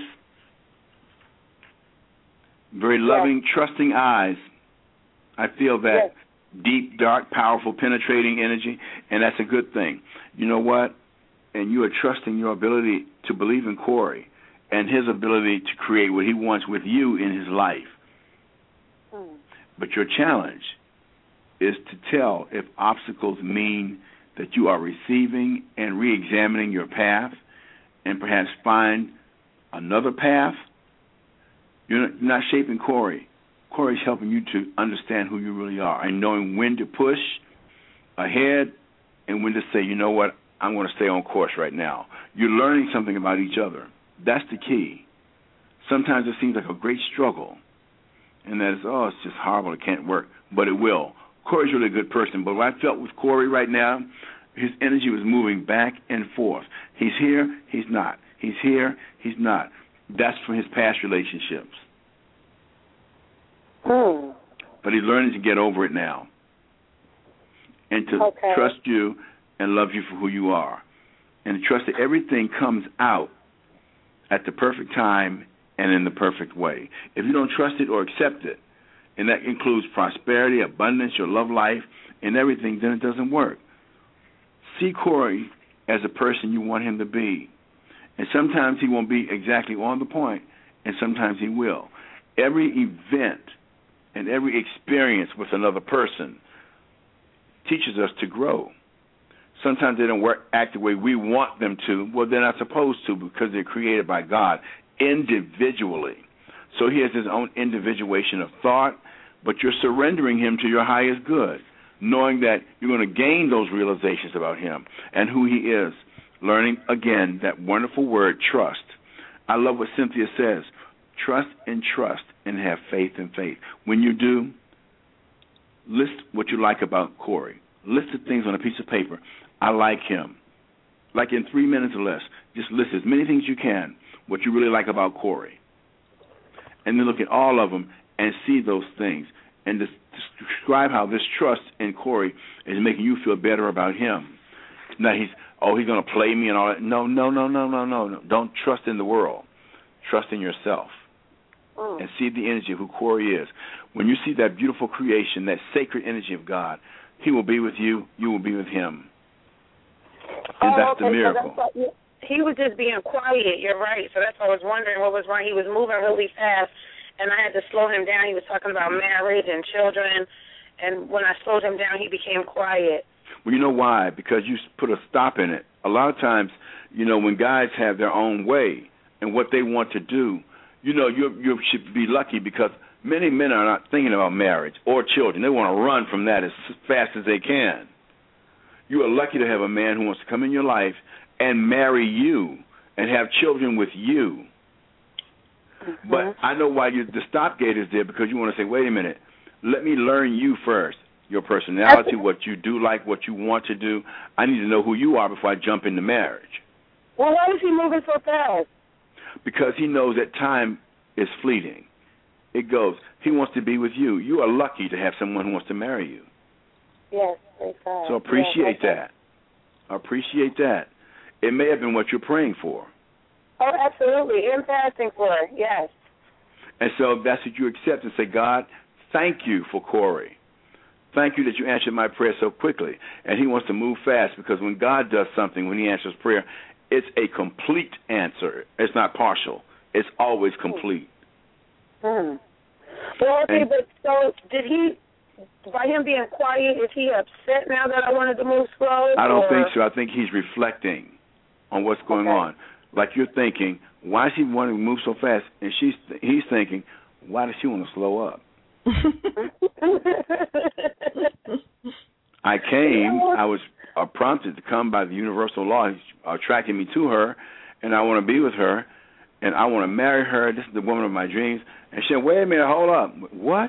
Very loving, trusting eyes. I feel that deep, dark, powerful, penetrating energy, and that's a good thing. You know what? And you are trusting your ability to believe in Corey and his ability to create what he wants with you in his life. But your challenge is to tell if obstacles mean that you are receiving and re-examining your path and perhaps find another path. You're not shaping Corey. Corey's helping you to understand who you really are and knowing when to push ahead and when to say, you know what, I'm going to stay on course right now. You're learning something about each other. That's the key. Sometimes it seems like a great struggle, and that is, it's just horrible, it can't work, but it will. Corey's really a good person, but what I felt with Corey right now, his energy was moving back and forth. He's here, he's not. He's here, he's not. That's from his past relationships. But he's learning to get over it now and to trust you and love you for who you are, and to trust that everything comes out at the perfect time and in the perfect way. If you don't trust it or accept it, and that includes prosperity, abundance, your love life, and everything, then it doesn't work. See Corey as a person you want him to be. And sometimes he won't be exactly on the point, and sometimes he will. Every event and every experience with another person teaches us to grow. Sometimes they don't act the way we want them to. Well, they're not supposed to because they're created by God individually. So he has his own individuation of thought, but you're surrendering him to your highest good, knowing that you're going to gain those realizations about him and who he is. Learning, again, that wonderful word, trust. I love what Cynthia says. Trust and have faith in faith. When you do, list what you like about Corey. List the things on a piece of paper. I like him. Like in 3 minutes or less. Just list as many things you can, what you really like about Corey. And then look at all of them and see those things. And describe how this trust in Corey is making you feel better about him. Now he's going to play me and all that. No. Don't trust in the world. Trust in yourself. And see the energy of who Corey is. When you see that beautiful creation, that sacred energy of God, he will be with you, you will be with him. And that's the miracle. So he was just being quiet, you're right. So that's why I was wondering what was wrong. He was moving really fast, and I had to slow him down. He was talking about marriage and children, and when I slowed him down, he became quiet. Well, you know why? Because you put a stop in it. A lot of times, when guys have their own way and what they want to do, you should be lucky because many men are not thinking about marriage or children. They want to run from that as fast as they can. You are lucky to have a man who wants to come in your life and marry you and have children with you. But I know why the stopgate is there, because you want to say, wait a minute, let me learn you first, your personality, what you do like, what you want to do. I need to know who you are before I jump into marriage. Well, why is he moving so fast? Because he knows that time is fleeting. It goes. He wants to be with you. You are lucky to have someone who wants to marry you. Yes, thank God. So appreciate that. Appreciate that. It may have been what you're praying for. Oh, absolutely. And fasting for it, yes. And so that's what you accept and say, God, thank you for Corey. Thank you that you answered my prayer so quickly. And he wants to move fast, because when God does something, when he answers prayer, it's a complete answer. It's not partial. It's always complete. Well, okay, but so did he, by him being quiet, is he upset now that I wanted to move slow? I don't think so. I think he's reflecting. on what's going on. Like you're thinking, why is he wanting to move so fast? And he's thinking, why does she want to slow up? I was prompted to come by the universal law. He's attracting me to her, and I want to be with her, and I want to marry her. This is the woman of my dreams. And she said, wait a minute, hold up. What?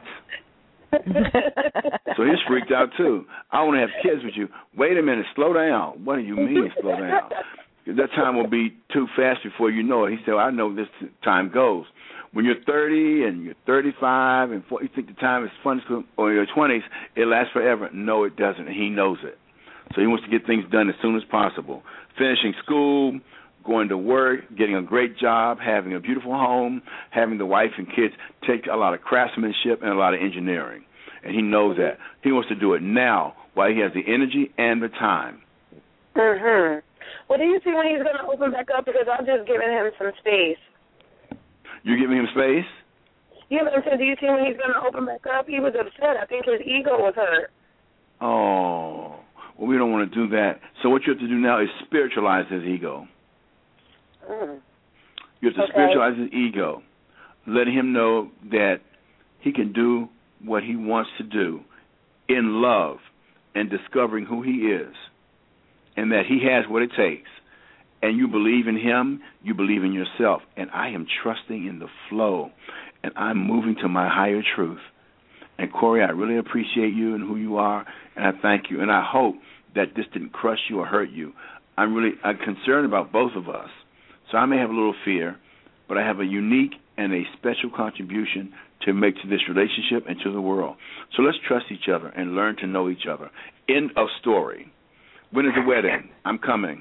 So he's freaked out, too. I want to have kids with you. Wait a minute, slow down. What do you mean slow down? That time will be too fast before you know it. He said, well, I know this time goes. When you're 30 and you're 35 and 40, you think the time is fun, or in your 20s, it lasts forever. No, it doesn't. He knows it. So he wants to get things done as soon as possible. Finishing school, going to work, getting a great job, having a beautiful home, having the wife and kids, take a lot of craftsmanship and a lot of engineering. And he knows that. He wants to do it now while he has the energy and the time. Mm-hmm. Well, do you see when he's going to open back up? Because I'm just giving him some space. You're giving him space? Yeah, but I said, do you see when he's going to open back up? He was upset. I think his ego was hurt. Oh, well, we don't want to do that. So what you have to do now is spiritualize his ego. Mm. You have to spiritualize his ego. Let him know that he can do what he wants to do in love and discovering who he is, and that he has what it takes. And you believe in him, you believe in yourself. And I am trusting in the flow, and I'm moving to my higher truth. And, Corey, I really appreciate you and who you are, and I thank you. And I hope that this didn't crush you or hurt you. I'm concerned about both of us. So I may have a little fear, but I have a unique and a special contribution to make to this relationship and to the world. So let's trust each other and learn to know each other. End of story. When is the wedding? I'm coming.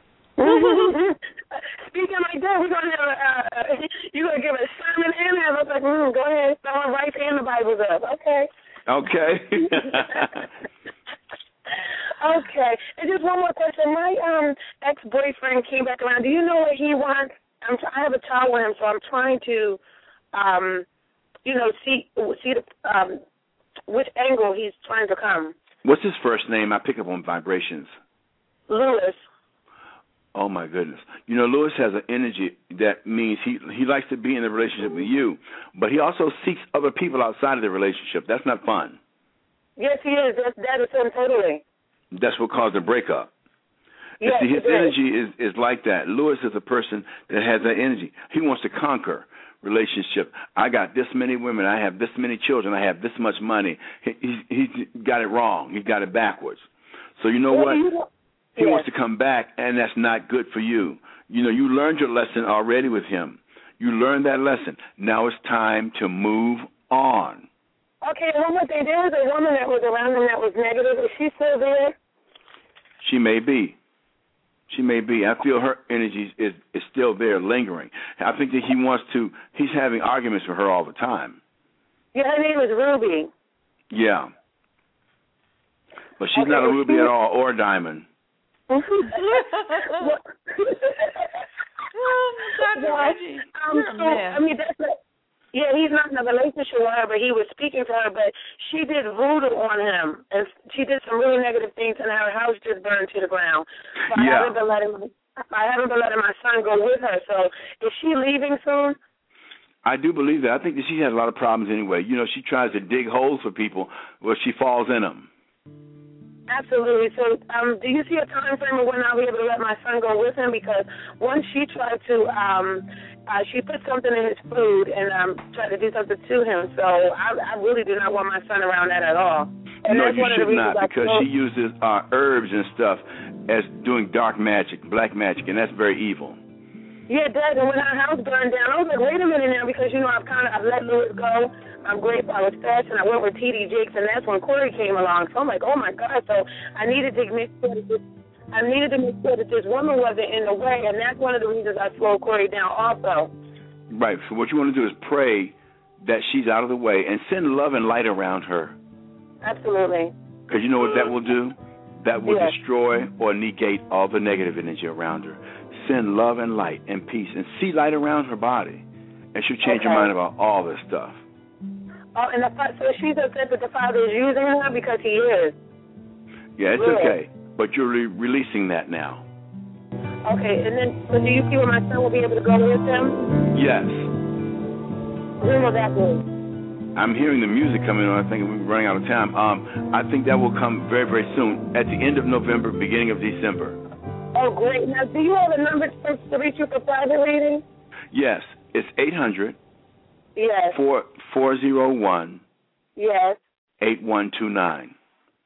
Speaking like that, we're going to have you're going to give a sermon and have us like, go ahead, someone writes and the Bible's up. Okay. Okay. Okay. And just one more question. My ex-boyfriend came back around. Do you know what he wants? I have a child with him, so I'm trying to, see the which angle he's trying to come. What's his first name? I pick up on vibrations. Lewis. Oh, my goodness. Lewis has an energy that means he likes to be in a relationship with you, but he also seeks other people outside of the relationship. That's not fun. Yes, he is. That is him totally. That's what caused the breakup. Yes, see, his energy is like that. Lewis is a person that has that energy. He wants to conquer relationship. I got this many women. I have this many children. I have this much money. He got it wrong. He got it backwards. So you know what? He wants to come back, and that's not good for you. You learned your lesson already with him. You learned that lesson. Now it's time to move on. Okay, one more thing. There was a woman that was around him that was negative. Is she still there? She may be. I feel her energy is still there, lingering. I think that he's having arguments with her all the time. Yeah, her name is Ruby. Yeah. But she's not a ruby at all, or a diamond. Dr. Reggie, he's not in a relationship with her, but he was speaking to her, but she did voodoo on him, and she did some really negative things, and her house just burned to the ground. So I haven't been letting my son go with her. So is she leaving soon? I do believe that. I think that she has a lot of problems anyway. She tries to dig holes for people where she falls in them. Absolutely. So do you see a time frame of when I'll be able to let my son go with him? Because once she tried to, she put something in his food and tried to do something to him. So I really do not want my son around that at all. And no, you should not, because she uses herbs and stuff as doing dark magic, black magic, and that's very evil. Yeah, it does. And when our house burned down, I was like, wait a minute now, because, I've let Lewis go. I'm grateful. I was fasting. I went with T.D. Jakes, and that's when Corey came along. So I'm like, oh, my God. So I needed to make sure that this woman wasn't in the way, and that's one of the reasons I slowed Corey down also. Right. So what you want to do is pray that she's out of the way and send love and light around her. Absolutely. Because you know what that will do? That will destroy or negate all the negative energy around her. Send love and light and peace, and see light around her body, and she'll change her mind about all this stuff. Oh, and so she's upset that the Father is using her because he is. Yeah, it's okay, but you're releasing that now. Okay, and then, so do you see where my son will be able to go with him? Yes. When will that be? I'm hearing the music coming on. I think we're running out of time. I think that will come very, very soon, at the end of November, beginning of December. Oh, great. Now, do you have a number to reach you for private reading? Yes. It's 800. Yes. 401. Yes. 8129.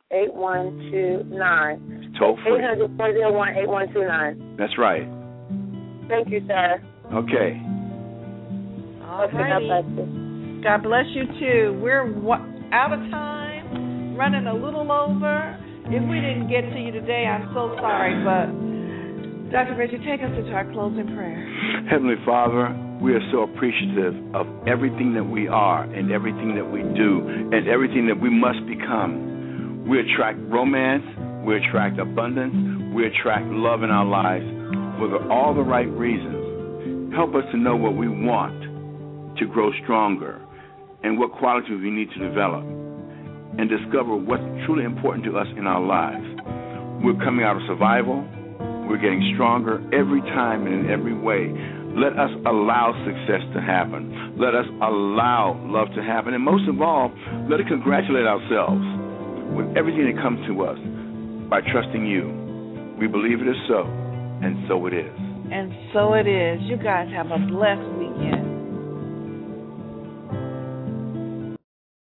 8129. It's toll free. 800-401-8129. That's right. Thank you, sir. Okay. All righty. God bless you, too. We're out of time, running a little over. If we didn't get to you today, I'm so sorry, but Dr. Reggie, take us into our closing prayer. Heavenly Father, we are so appreciative of everything that we are and everything that we do and everything that we must become. We attract romance. We attract abundance. We attract love in our lives for all the right reasons. Help us to know what we want to grow stronger and what qualities we need to develop and discover what's truly important to us in our lives. We're coming out of survival. We're getting stronger every time and in every way. Let us allow success to happen. Let us allow love to happen. And most of all, let us congratulate ourselves with everything that comes to us by trusting you. We believe it is so, and so it is. And so it is. You guys have a blessed